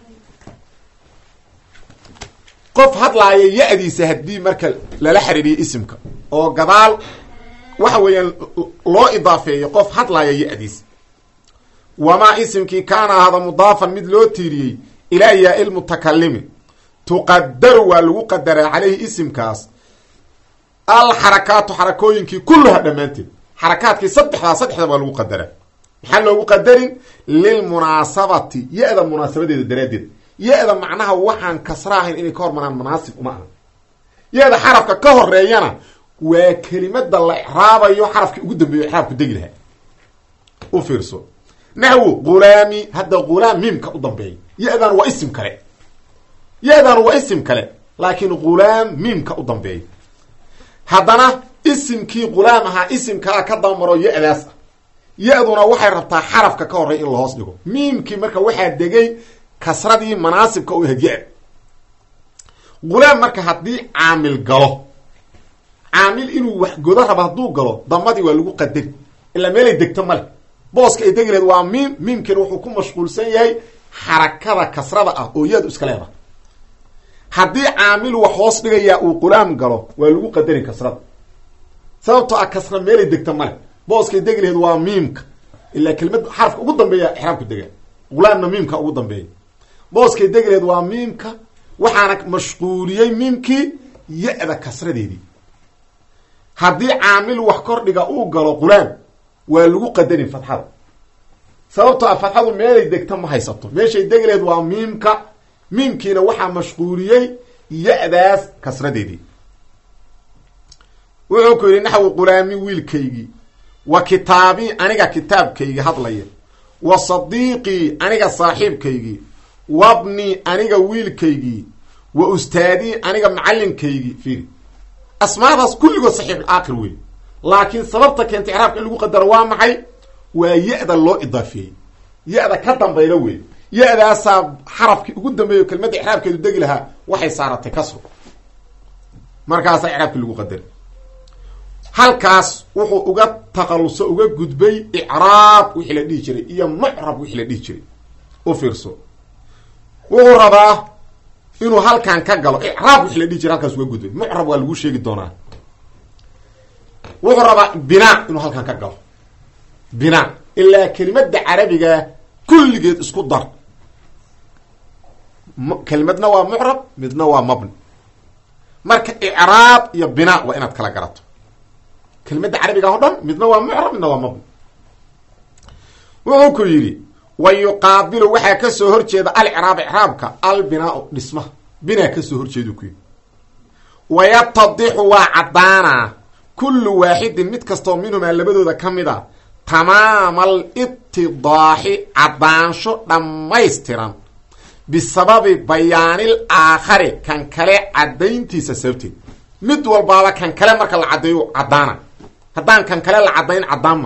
qof hadlaaya ya-diisa haddii marka lala xiriiriyo isimka oo gadaal waxa weeyaan loo idaafeeyo qof hadlaaya ya-diisa wamaa isimkii kaana ahaada mudaafan mid loo tiiriyey ilaa yaa-il mutakalimi tuqadaru waa lagu qadaraa caleyhi isimkaas alxarakaatu xarakooyinkii kulluha dhammaanteed xarakaadkii saddexdaa saddexda baa lagu qadara maxaa loogu qadarin lilmunaasabati ya-da munaasabadeeda daraaddeed ya-da macnaha waxaan kasra ahayn inay ka hormaraan munaasib uma aha ya-da xarafka ka horeeyana waa kelimada la icraabayo xarafkii ugu dambeeyo icraabku degi lahaa u fiirso naxwu ghulaami hadda ghulaam miimka u dambeeya ya-dan waa isim kale ya-dan waa isim kale laakiin ghulaam miimka u dambeeya haddana isimkii ghulaam ahaa isim kalea ka dabamaro ya-daas ah ya-duna waxay rabtaa xarafka ka horey in la hoos dhigo miimkii marka waxaa degay kasradii manaasibka u ahayd ya- ghulaam marka haddii caamil galo caamil inuu wax godo rabo hadduu galo damadii waa lagu qadari ilaa meelay degto male booska ay degi laheed waa miim miimkiina wuxuu ku mashquulsan yahay xarakada kasrada ah oo ya-du iska leedahay haddii caamil wax hoos dhigayaa uu ghulaam galo waa lagu qadarin kasrada sababtoo ah kasra meelay degto male booskay degi laheed waa miimka ilaa kelimad xarafka ugu dambeeya ixraabku dega ghulaamna miimka ugu dambeeya booskay degi laheed waa miimka waxaana mashquuliyey miimkii ya-da kasradeedii haddii caamil wax kordhiga uu galo ghulaam waa lagu qadarin fatxada sababtoo ah fatxadu meelay degta ma haysato meeshay degi laheed waa miimka miimkiina waxaa mashquuliyey ya-daas kasradeedii wuxuu ku yidhi naxwi ghulaami wiilkaygii wa kitaabii aniga kitaabkaygii hadlaya wa sadiiqii aniga saaxiibkaygii wabnii aniga wiilkaygii wa ustaadii aniga macalinkaygii fiiri asmaadaas kulligood saxiixul aakhir wey laakiin sababta keentay icraabka in lagu qadaro waa maxay waa ya-da loo idaafeeyey ya-da ka dambayda wey ya-daasaa xarafkii ugu dambeeyo kelmadda icraabkeedu degi lahaa waxay saaratay kasro markaasaa icraabkii lagu qadari halkaas wuxuu uga taqaluso uga gudbay icraab wixii la dhihi jiray iyo mucrab wixii la dhihi jiray u fiirso wuxuu rabaa inuu halkan ka galo icraab wixii la dhihi jiray halkaas uga gudbay mucrab waa lagu sheegi doonaa wuxuu rabaa binaa inuu halkan ka galo binaa ilaa kelimada carabiga kulligeed isku dar kelimadna waa mucrab midna waa mabni marka icraab iyo binaa waa inaad kala garato kelimada carabiga o dhan midna waa mucrab midna waa mabni wuxuu ku yidhi wa yuqaabilu waxaa kasoo horjeeda alicraab icraabka albinaau dhismaha binaa kasoo horjeedu ku yidhi wayatadixu waa caddaanaa kullu waaxidin mid kastoo minhumaa labadooda ka mid a tamaama alitidaaxi caddaansho dhammaystiran bisababi bayaanil aakhari kan kale caddayntiisa sababteed mid walbaaba kan kale marka la caddeeyo caddaana haddaan kan kale la caddayn caddaanma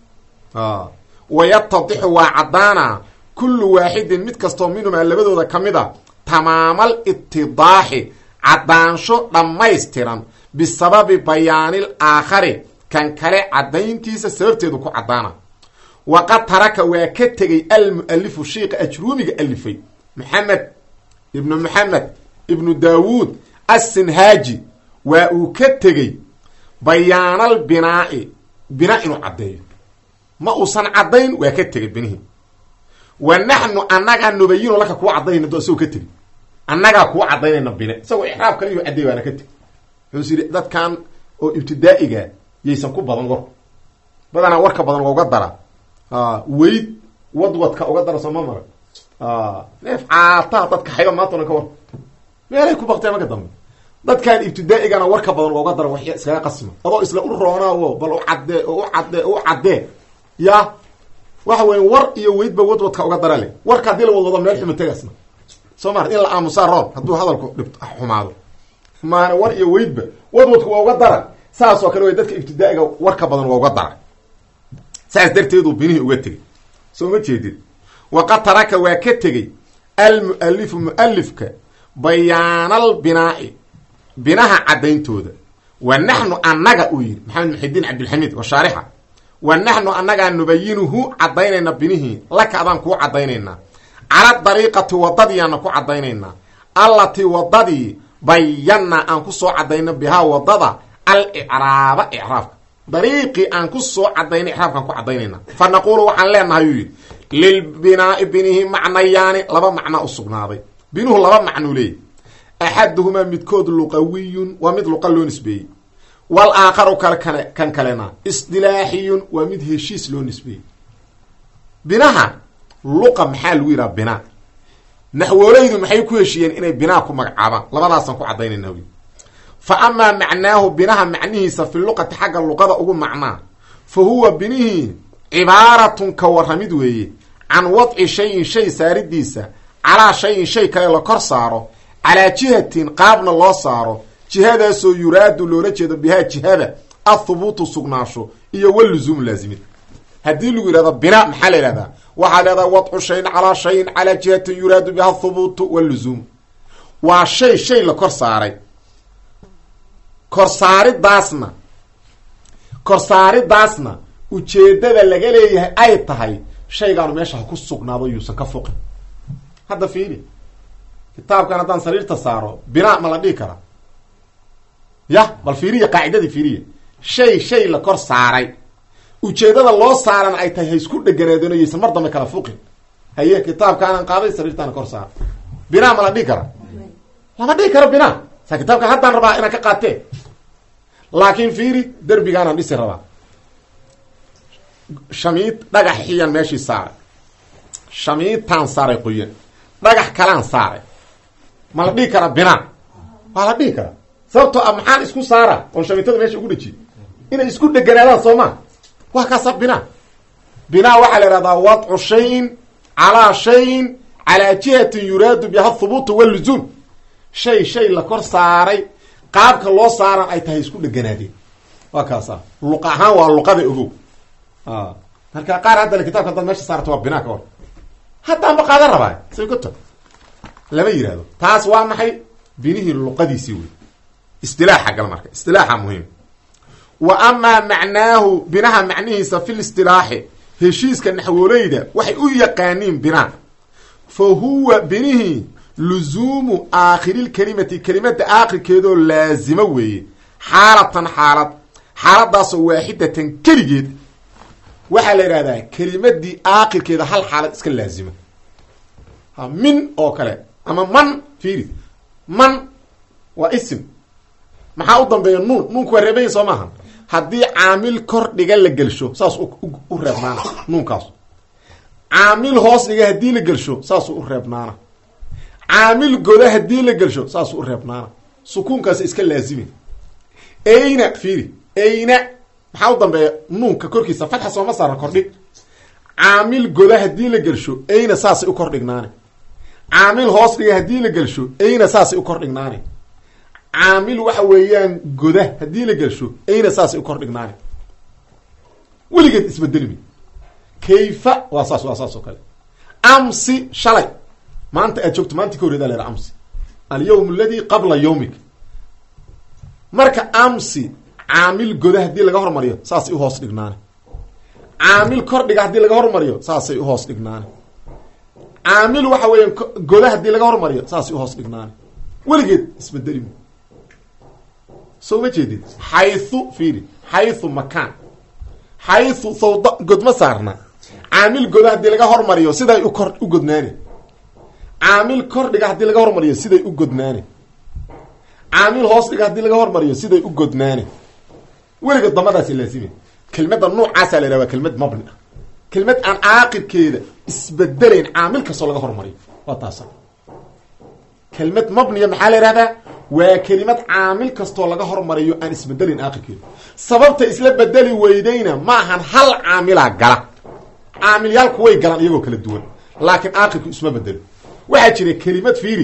wayatadixu waa caddaana kullu waaxidin mid kastoo minhumaa labadooda ka mid a tamaamal itidaaxi caddaansho dhammaystiran bisababi bayaanil aakhari kan kale caddayntiisa sababteedu ku caddaana waqad taraka waa ka tegay almu'alifu shiiqa ajruumiga alifay maxamed ibnu maxamed ibnu daawuud assinhaaji waa uu ka tegey bayaanal binaa'i binaa inuu caddeeyo ma uusan caddayn waa ka tegay binihii wa naxnu annagaa nubayinu laka kuu caddaynayna do isagoo ka tegi annagaa kuu caddaynayna bine isagoo ixraab kale iyuu caddeey waana ka tegi wuxuus yidhi dadkan oo ibtidaa'iga yaysan ku badan war badanaa warka badan waa uga dara weyd wadwadka uga dara soo ma mara neef caataa dadka xayba maantona ka war meelay ku baktee marka dambe dadkan ibtidaa'igana warka badan waa uga dara wax iskaga qasma adoo isla u roonaawo bal u caddee oo u caddee oo u caddee ya waxa weya war iyo weydba wadwadka uga dara le warka haddii la wadwado meel xuma tegasna soo mara in la aamusaa roon hadduu hadalku dhib xumaado maana war iyo weydba wadwadku waa uga dara saas oo kale way dadka ibtidaa'iga warka badan waa uga dara saas darteeduu binihii uga tegey soo ma jeedid waqad taraka waa ka tegey almu'alifu mu'alifka bayaanal binaa'i binaha caddayntooda wa naxnu annaga uu yidhi maxamed muxidiin cabdilxamiid oo shaarixa wa naxnu annagaa nubayinuhu caddaynayna binihii laka adaan kuu caddaynaynaa cala dariiqati waddadiiaana ku caddaynaynaa allatii waddadii bayanna aan ku soo caddayno bihaa waddada alicraaba icraabka dariiqii aan ku soo caddayna icraabkaan ku caddaynayna fa naquulu waxaan leenahay uu yidhi lilbinaa'i binihi macnayaani laba macnaa u sugnaaday binuhu laba macnuu leeyahy axaduhumaa midkood luqawiyun waa mid luqa loo nisbeeyey wal aakharu kale kale kan kalena isdilaaxiyun waa mid heshiis loo nisbeeyey. binaha luqa maxaa lagu yidhaha binaa naxwoolaydu maxay ku heshiiyeen inay binaa ku magacaabaan labadaasaan ku caddaynayna wi fa amaa macnaahu binaha macnihiisa fi luqati xagga luqada ugu macnaa fa huwa binihii cibaaratun ka warramid weeye can wadci shayin shay saaridiisa calaa shayin shay kale la kor saaro calaa jihatin qaabna loo saaro jihadaasoo yuraadu loola jeedo bihaa jihada athubuutu sugnaasho iyo waluzuumu laazimid. haddii lagu yihahdo binaa maxaa la yihahdaa waxaa leedaha wadcu shayin calaa shayin calaa jihatin yuraadu biha athubuutu waluzuumu waa shay shay la kor saaray korsaaridaasna korsaaridaasna ujeedada laga leeyahay ay tahay shaygaanu meesha ha ku sugnaado yuusan ka foqin. hadda fiiri kitaabkan haddaan sariirta saaro binaa ma la dhihi karaa yah bal fiiriya qaacidadii fiiriya shay shay la kor saaray ujeedada loo saarana ay tahay ha isku dheganaadeen yaysan mar dambe kala fuqin. haye kitaabkaanan qaaday sariirtaana kor saara binaa ma la dhihi karaa lama dhihi karo binaa saa kitaabkan haddaan rabaa inaan ka qaatee laakiin fiiri derbigaanaan dhisi rabaa shamiid dhagax xiyaan meeshii saaray shamiidtaan saaray qoyan dhagax kalaan saaray ma la dhihi karaa binaa waa la dhihi karaa sababtoo ah maxaan isku saara oon shamiitada meesha ugu dhejiye inay isku dheganaadaan soo maa waa kaasa binaa. binaa waxaa la ihahdaa wadcu shayin calaa shayin calaa jihatin yuraadu biha thubuutu waluzuum shay shay la kor saaray qaabka loo saaran ay tahay isku dheganaadeen waa kaasa luqa ahaan waa luqada ogow. marka qaar haddana kitabka haddaad meesha saarto waa binaa ka hor haddaanba qaadan rabaa say goto lama yihahdo taas waa maxay binihii luqadiisii wey. istilaaxa gal marka istilaaxa muhiim. wa amaa macnaahu binaha macnihiisa fil istilaaxi heshiiska naxwoolayda waxay u yaqaaniin binaa fa huwa binihii luzuumu aakhiriilkelimati kelimada aakhirkeedoo laazimo weeye xaalatan xaalad xaaladaasoo waaxidatan keligeed. waxaa la yidhahdaa kelimadii aakhirkeeda hal xaalad iska laazima ha min oo kale ama man fiiri man waa isim maxaa u dambeeya nuun nuunku waa reebayin soo maaha haddii caamil kor dhiga la gelsho saas u reebnaana nuunkaas caamil hoos dhiga haddii la gelsho saasuu u reebnaana caamil goda haddii la gelsho saasuu u reebnaana sukuunkaas iska laazimi. eyna fiiri eyna maxaa u dambeeya nuunka korkiisa fatxa sooma saara kordhig caamil goda haddii la gelsho eyna saasay u kor dhignaane caamil hoos dhiga haddii la gelsho eyna saasay u kor dhignaane caamil waxa weeyaan goda haddii la gelsho eyna saasay u kor dhignaane weligeed isbedelimi. kayfa waa saas waa saas oo kale. amsi shalay maanta aad joogto maanta ka horreeda la yhaha amsi alyawm aladi qabla yawmik marka amsi caamil goda haddii laga hormariyo saasay uhoos dhignaane caamil kor dhiga haddii laga hormariyo saasay uhoos dhignaane caamil waxa weeyaan goda haddii laga hormariyo saasay uhoos dhignaane weligeed isbedelimi. soo ma jeedid xaythu fiiri xaythu makaan xaythu sawda godma saarna caamil goda haddii laga hormariyo siday u kor u godnaane caamil kor dhiga haddii laga hormariyo siday u godnaane caamil hoos dhiga haddii laga hormariyo siday u godnaane weligeed damadaasi laazime. kelmadda nuucaasaa la yidhaha waa kelmad mabni ah kelmad aan caaqibkeeda isbedelayn caamil kastoo laga hormariyo waa taasa kelmad mabniya maxaa la yihahdaa waa kelimad caamil kastoo laga hormariyo aan isbedelin aaqibkeeda. sababta isla bedeli weydayna ma ahan hal caamilaa gala caamilyaalku way galaan iyagoo kala duwan laakiin aaqibku isma bedelo. waxaa jira kelimad fiiri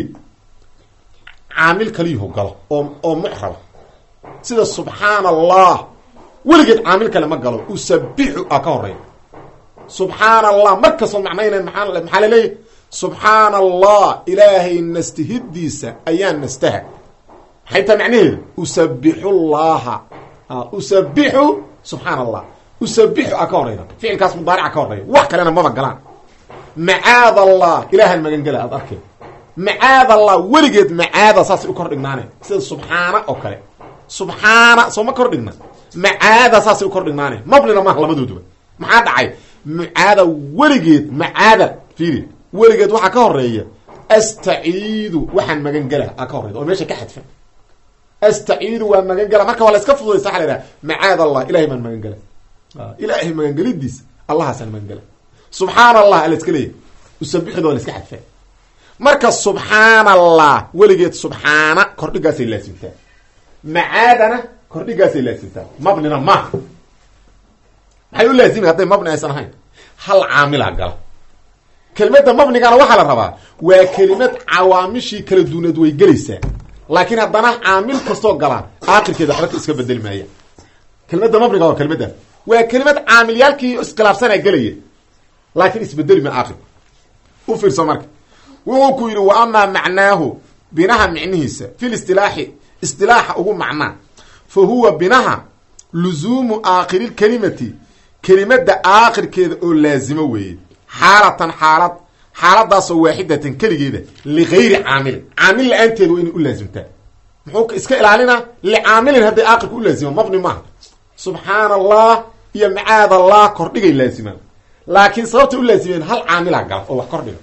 caamil kaliyuhu galo oo oo mucraba sida subxaana allah weligeed caamil kale ma galo usabixu a ka horeeya subxaana allah markastoo macnayna maaa maxaa laleeyahy subxaana allah ilaahay nastihidiisa ayaan nastaha maxay taa macnaheedu usabixu llaha usabixu subxaana allah usabixu a ka horeyda ficilkaas mudaarica ka horeeya wax kalena maba galaan. macaad allah ilaahan magangela aad arkeen macaad allah weligeed macaada saasay u kor dhignaane sida subxaana oo kale subxaana soo ma kor dhigna macaada saasay u kor dhignaane mabnina maaha labadooduba. maxaa dhacay macaada weligeed macaada fiiri weligeed waxaa ka horeeya astaciidu waxaan magangela a ka horeyda oo meesha ka xadfan astaciidu waa magan gala marka waa la iska fududaysa waxa la yidhaha macaad allah ilahay maan magan gala ilaahay magangelidiisa allahaasaan magan gala subxaana allah ala iska leeyahy usabixida waa la iska xadfaa marka subxaana allah weligeed subxaana kordhigaasay laasimtaa macaadana kordhigaasay laasimtaa mabnina maaha maxay u laazimay hadday mabni aysan ahayn hal caamila gala kelimada mabnigana waxaa la rabaa waa kelimad cawaamishii kala duuneed way gelaysaa laakiin haddana caamil kastoo galaa aakhirkeeda waxba iska bedeli maaya kelimada mabniga waa kelimaddaas waa kelimad caamilyaalkii iskhilaafsanaa gelaya laakiin isbedeli ma aakhir u fiirso marka wuxuu ku yidhi wa amaa macnaahu binaha micnihiisa fi listilaaxi istilaaxa ugu macnaa fa huwa binaha luzuumu aakhiri lkelimati kelimada aakhirkeeda oo laazimo weeye xaalatan xaalad xaaladaasoo waaxidatan keligeeda ligayri caamilin caamil la-aanteeda waa inay u laazimtaa muxuu iska ilaalinaa licaamilin hadday aakhirka u laazimo mabni maaha subxaana allah iyo macaad allah kordhigay laazimaan laakiin sababtay u laazimeen hal caamila gala oo wax kordhiga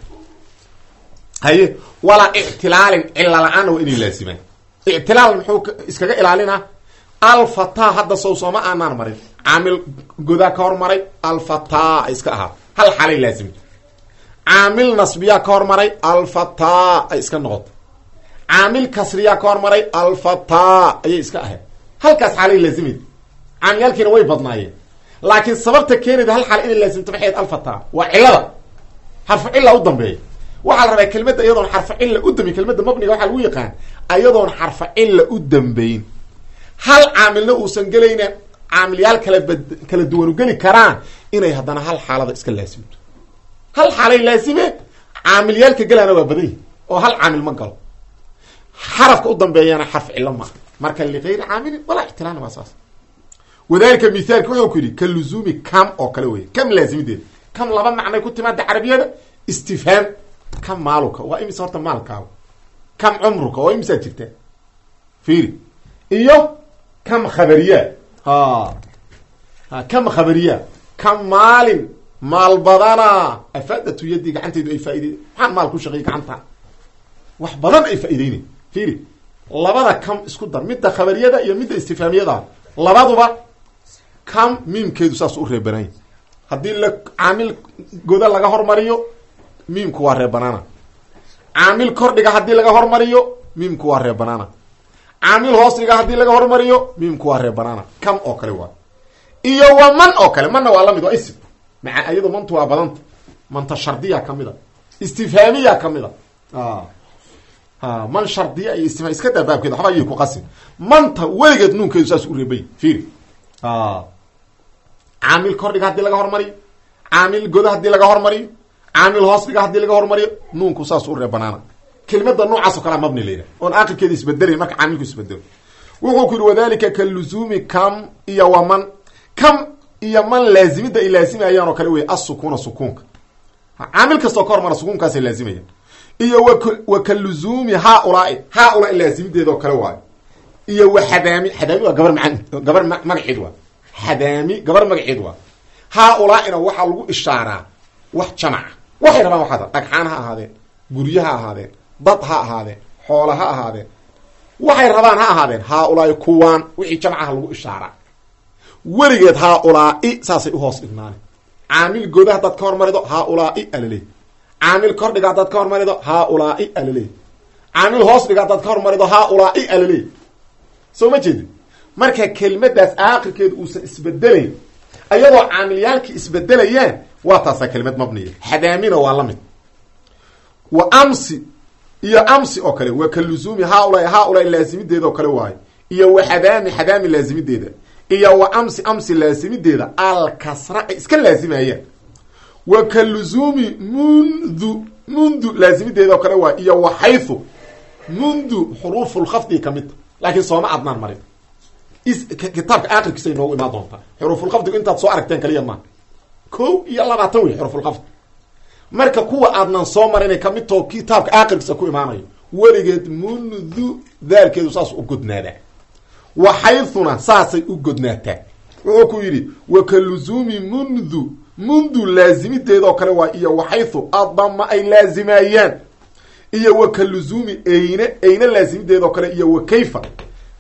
haye walaa ictilaalin cilla la-aanna waa inay laazimaan ictilaal muxuu iskaga ilaalinaa alfataa hadda sow sooma aanaan marin caamil godaa ka hormaray alfataa ay iska ahaa hal xaalay laazimto caamil nasbiyaa ka hormaray alfataa ay iska noqoto caamil kasriyaa ka hormaray alfataa ayay iska ahayd halkaas xaalay laazimay caamiyaalkiina way badnaayeen laakiin sababta keenayda hal xaal inay laazimto maxay alfataa waa cillada xarfu cilla u dambeeya waxaa la rabaa kelmadda iyadoon xarfu cilla u dambeyn kelmadda mabniga waxaa lagu yaqaan ayadoon xarfu cilla u dambeyn hal caamilna uusan gelayna caamilyaal kala bad kala duwanu geli karaan inay haddana hal xaalada iska laasimto hal xaalay laazime caamilyaalka gelaana waa badan yihi oo hal caamil ma galo xarafka u dambeeyana xarf cillo maaha marka ligayri caamilin walaa ictilaana waa saas wadalika mithaalka wuxuu ku yidhi ka luzuumi kam oo kale wey kam laazimideeda kam laba macnay ku timaada carabiyada istifhaam kam maaluka waa imise horta maalkaaga kam cumruka waa imisaa jirtaa fiiri iyo kam khabariya ha ha kam khabariya kam maalin maal badana afaadatu yadi gacantaydu ay faa'iidey maxaan maal ku shaqeeyay gacanta wax badan ay faa'iideynay fiiri labada kam isku dar midda khabariyada iyo midda istifhaamiyada labaduba kam miimkeedu saas u reebanay haddii la caamil goda laga hormariyo miimku waa reebanaana caamil kordhiga haddii laga hormariyo miimku waa reebanaana caamil hoosdhiga haddii laga hormariyo miimku waa reebanaana kam oo kale waa iyo waa man oo kale manna waa lamid waa ism maca ayado mantu waa badanta manta shardiya kamida istifhaamiya kamida ha man shardiya iyo istifhaam iska daa baabkeeda waxba ayay ku qasin manta weligeed nuunkeedu saas u reebay fiiri caamil kordhiga haddii laga hormariyo caamil goda haddii laga hormariyo caamil hoos dhiga haddii laga hormariyo nuunku saas u reebanaana kelimada noocaas oo kalea mabni layidhaha oon aakhirkeeda isbedelayn marka caamilku isbedelo wuxuu ku yidhi wadalika ka luzuumi kam iyo waman kam iyo man laazimida ay laazimayaan oo kale wey assukuuna sukuunka caamil kastoo ka hormara sukuunkaasay laazimayaan iyo wa ka luzuumi haaulaai haaulaai laazimideeda oo kale waayo iyo wa xadaami xadaami waa gabar maan gabar magaceed waa xadaami gabar magaceed waa haaulaaina waxaa lagu ishaaraa wax jamaca waxay rabaan waxaad dhagxaan ha ahaadeen guryo ha ahaadeen dad ha ahaadeen xoola ha ahaadeen waxay rabaan ha ahaadeen haaulaai kuwaan wixii jamcaha lagu ishaaraa weligeed haaulaai saasay uhoos dhignaane caamil goda hadaad ka hormarido haaulaai alaleey caamil kordhiga hadaad ka hormarido haaulaai alaleey caamil hoos dhiga hadaad ka hormarido haaulaai alaleey soo ma jeedin marka kelimadaas aakhirkeedu uusan isbedelayn ayadoo caamilyaalkii isbedelayaan waa taasaa kelimad mabniya xadaamina waa la mid wa amsi iyo amsi oo kale waa ka luzuumi haaulaai haaulaai laazimideeda oo kale waayo iyo wa xadaami xadaami laazimideeda iyo wa amsi amsi laazimideeda alkasra ay iska laazimayaan wa ka luzuumi mundu mundu laazimideeda oo kale waayo iyo wa xaythu mundu xuruufulkhafdi kamidta laakiin sooma adnaan marin kitaabka aakhirkiisa ay noogu imaan doontaa xuruufulkhafdigu intaad soo aragteen kaliya maa kow iyo labaatan wey xuruufulkhafd marka kuwa aadnan soo marinay kamid too kitaabka aakhirkiisa ku imaanayo weligeed mundu daalkeedu saas u godnaadaa wa xaythuna saasay u godnaataa wuxuu ku yidhi wa ka luzuumi mundu mundu laazimideeda oo kale waa iyo wa xaythu adama ay laazimayaan iyo wa ka luzuumi eyne eyne laazimideeda oo kale iyo wa kayfa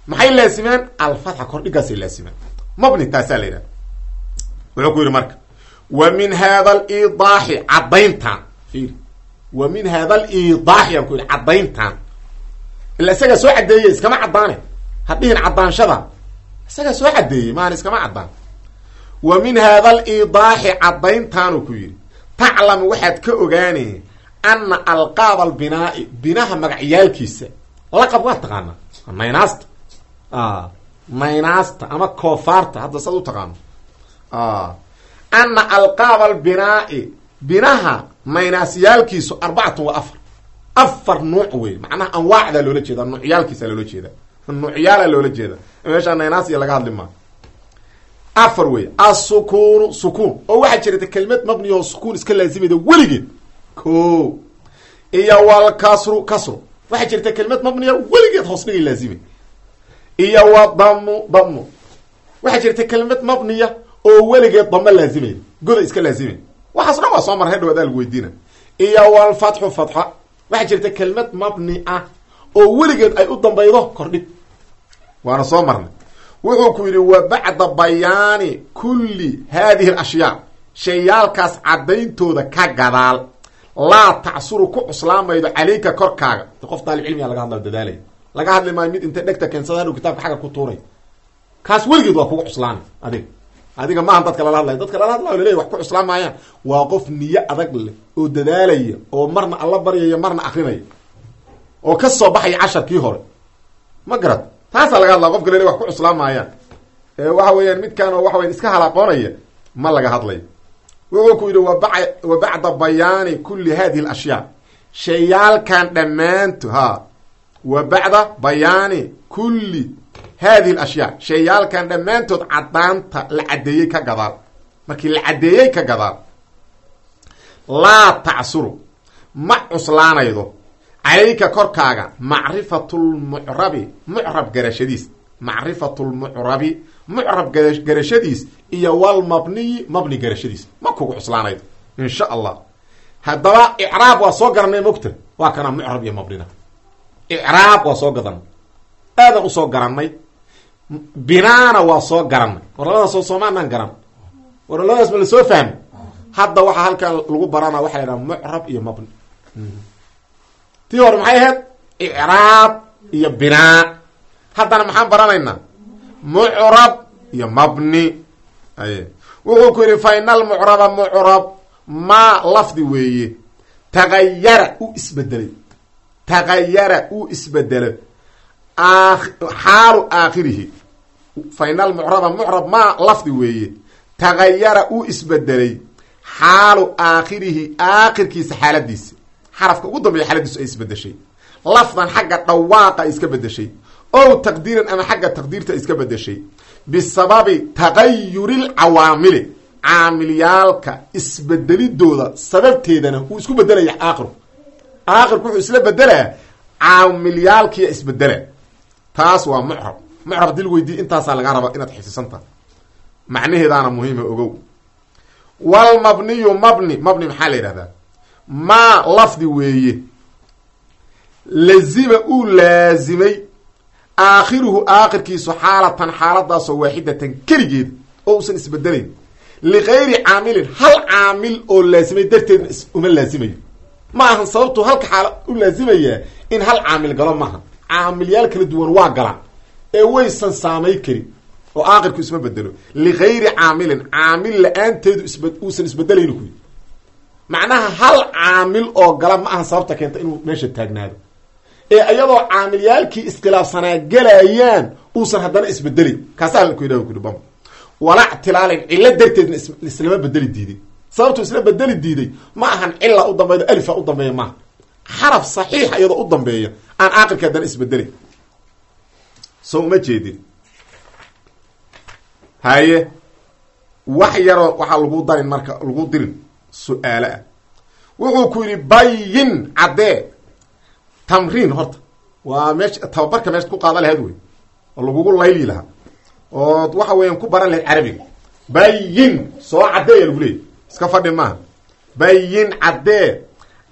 maxay laasimaan alfatxa kordhigaasay laasimaan mabni taasaa la yidhaha wuxuu ku yidhi marka wa min hada alidaaxi caddayntaan fiiri wa min hada alidaaxi aan ku yidhi caddayntaan ila isagaa soo caddeeyey iskama caddaane hadhihin caddaanshada isagaa soo caddeeyey maan iskama caddaan wa min hada alidaaxi caddayntaanuu ku yidhi taclamu waxaad ka ogaanay ana alqaab albinaa'i binaha magacyaalkiisa laqab waa taqaanaa naynaasta naynaasta ama koofaarta hadda saad u taqaano ana alqaab albinaa'i binaha naynaasyaalkiisu arbacatun wa afar afar nuuc wey macnaha anwaacdaa loola jeeda nuucyaalkiisa loola jeeda nuucyaala loola jeeda meeshaa naynaasiya laga hadli maa afar wey assukuunu sukuun oo waxaa jirata kelimad mabniyaho sukuun iska laazimayda weligeed ko iyo walkasru kasru waxaa jirta kelimad mabniya weligeed hoosdhigay laazimay iyo wa damu damu waxaa jirta kelimad mabniya oo weligeed dama laazimay goda iska laazimay waxaas dhan waa soo mar hedhow adaa lagu weydiina iyo walfatxu fatxa waxaa jirta kelimad mabni ah oo weligeed ay u dambaydo kordhig waana soo marnay wuxuu ku yidhi wa bacda bayaani kulli haadihi alashyaa shayaalkaas caddayntooda ka gadaal laa tacsuru ku cuslaamaydo caleyka korkaaga qof daalib cilmiga laga hadla dadaalay laga hadli maayo mid inta dhegta keensada hadhow kitaabka xagga ku tuuray kaas weligeed waa kugu cuslaana adiga adiga maahan dadka lala hadlayo dadka lala hadlayo laleeyahy wax ku cuslaan maayaan waa qof niyo adag leh oo dadaalaya oo marna alla baryaya marna akrinaya oo ka soo baxaya casharkii hore ma garad taasaa laga hadlaya qofka laleeyahy wax ku cuslaan maayaan waxa weeyaan midkaan oo waxa weyan iska halaaqoonaya ma laga hadlayo wuxuu ku yidhi wa bacda bayaani kulli hadihi alashyaa shayaalkan dhammaanto ha wa bacda bayaani kulli hadihi alashyaa shayaalkan dhammaantood caddaanta la caddeeyey ka gadaal markii la caddeeyey ka gadaal laa tacsuru ma cuslaanaydo calayka korkaaga macrifatulmucrabi mucrab garashadiis macrifatulmucrabi mucrab garashadiis iyo walmabniyi mabni garashadiis ma kugu cuslaanaydo insha allah haddaba icraab waa soo garanay mogta waa kana mucrab iyo mabnina icraab waa soo gadan aadan usoo garanay binaana waa soo garanay war labadaasoo soomaanaan garan war labadaas ma la soo fahmay hadda waxaa halkan lagu barana waxa la yidhaha mucrab iyo mabni tii hore maxay ahayd icraab iyo binaa haddana maxaan baranaynaa mucrab iyo mabni aye wuxuu ku yidhi fa ina almucraba mucrab maa lafdi weeye tagayara u isbedelay tagayara uu isbedelay xaalu aakhirihi fa ina almucraba mucrab maa lafdi weeye tagayara uu isbedelay xaalu aakhirihi aakhirkiisa xaaladiisa xarafka ugu dambeeya xaaladiisu ay isbedeshay lafdan xagga dhawaaqa ay iska bedeshay ow taqdiiran ama xagga taqdiirta ay iska bedeshay bisababi tagayuri lcawaamili caamilyaalka isbedelidooda sababteedana uu isku bedelaya aakhirku aakhirku wuxuu isla bedelaya caamilyaalkiya isbedela taas waa mucrab mucrab hadii lagu weydiiye intaasaa lagaa rabaa inaad xifisanta macnaheedaana muhiima ogow walmabniyu mabni mabni maxaa la yidhahdaa maa lafdi weeye lazima uu laazimay aakhiruhu aakhirkiisu xaalatan xaaladaasoo waaxidatan keligeed oo usan isbedelayn ligayri caamilin hal caamil oo laazimay darteedna uma laazimayo ma ahan sababtu halka xaala u laazimayaa in hal caamil galo maaha caamilyaal kala duwan waa galaan ee waysan saamay karin oo aakhirku isma bedelo ligayri caamilin caamil la-aanteedu isb uusan isbedelayni kuyi macnaha hal caamil oo gala ma ahan sababta keenta inuu meesha taagnaado ee iyadoo caamilyaalkii iskhilaafsanaa gelayaan uusan haddana isbedelin kaasaa ku yidhah ku bam walaa ictilaalin cilo darteedna islama bedeli diiday sababtu isla bedeli diiday ma ahan cila u dambeedo alifa u dambeeya maaha xaraf saxiixa iyadoo u dambeeya aan aakirka haddana isbedelin so uma jeedin haye wax yaroo waxaa lagu darin marka lagu dirin su-aalo ah wuxuu ku yidhi bayin caddee tamriin horta waa meesha tababarka meesha ku qaada lahayd wey oo lagugu layli lahaa oo waxa weeyaan ku baran lahayd carabiga bayin soo caddeeya lagu leeyay iska fadhi maaha bayin caddee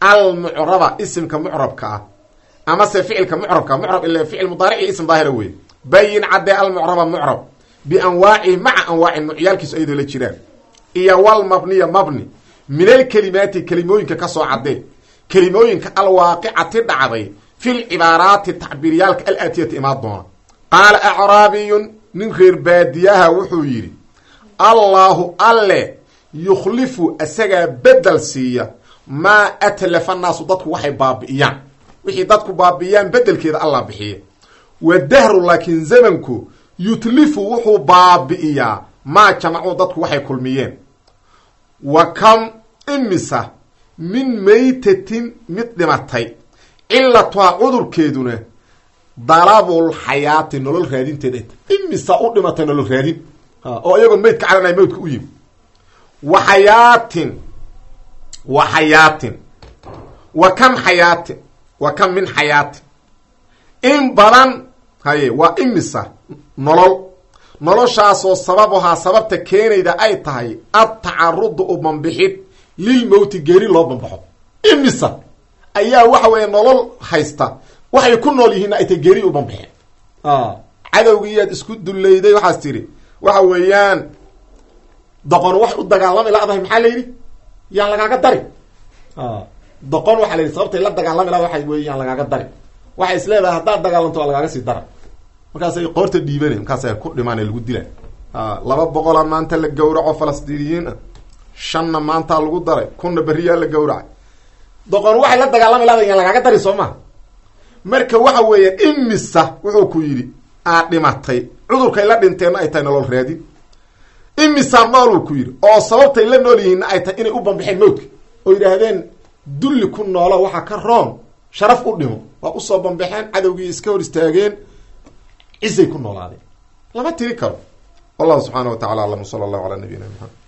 almucraba isimka mucrabka ah ama se ficilka mucrabka mucrab ila ficil mudaaric iyo ism daahira wey bayin caddee almucraba mucrab bianwaacihi maca anwaaci nucyaalkiisu ayadoo la jiraan iyo walmabniya mabni min alkelimaati kelimooyinka ka soo caddee kelimooyinka alwaaqicati dhacday fil cibaaraati tacbiiryaalka alaatiyati imaad doona qaala acraabiyun nin reer baadiyaha wuxuu yidhi allaahu alle yukhlifu asagaa bedel siiya maa atlafa naasu dadku waxay baabi'iyaan wixii dadku baabi'iyaan bedelkeeda allah bixiya wa dahru laakiin zamanku yutlifu wuxuu baabi'iyaa maa jamacuu dadku waxay kulmiyeen wa kam imisa min maytatin mid dhimatay cilatuhaa cudurkeeduna dalabul xayaati nolol raadinteeda imisa u dhimatay nolol raadin oo iyagoo maydka calanaya maydka u yimi wa xayaatin wa xayaatin wa kam xayaatin wa kam min xayaatin in badan haye waa imisa nolol noloshaasoo sababuhaa sababta keenayda ay tahay adtacarudu u banbixid lilmowti geeri loo banbaxo imisa ayaa waxa weeye nolol haysta waxay ku nool yihiinna ay tahay geeri u banbixeen cadowgiiyaad isku dullayday waxaas tiri waxa weeyaan doqon wax u dagaalami ladahay maxaa la yidhi yaan lagaaga dari doqon waxaa la yidhi sababtay la dagaalami lada waxa wey yaan lagaaga dari waxay is leedahay haddaad dagaalanto waa lagaaga sii dara markaasay qoorta dhiibane markaasa ku dhimaane lagu dila laba boqola maanta la gawraco falastiiniyiin ah shanna maantaa lagu daray kunna beriyaa la gawracay doqon waxay la dagaalami lada yaan lagaaga dari soo maha marka waxa weeya imisa wuxuu ku yidhi aad dhimatay cudurkay la dhinteenna ay tahay nolol raadin imisaa nooluu ku yidhi oo sababtay la nool yihiinna ay tahay inay u banbixeen mawdka oo yidhaahdeen dulli ku noolo waxa ka roon sharaf u dhimo waa usoo banbaxeen cadowgii iska hor istaageen cisay ku noolaadeen lama tiri karo wallahu subxaana wa tacala aclam sala allahu calaa nabiyina maxamed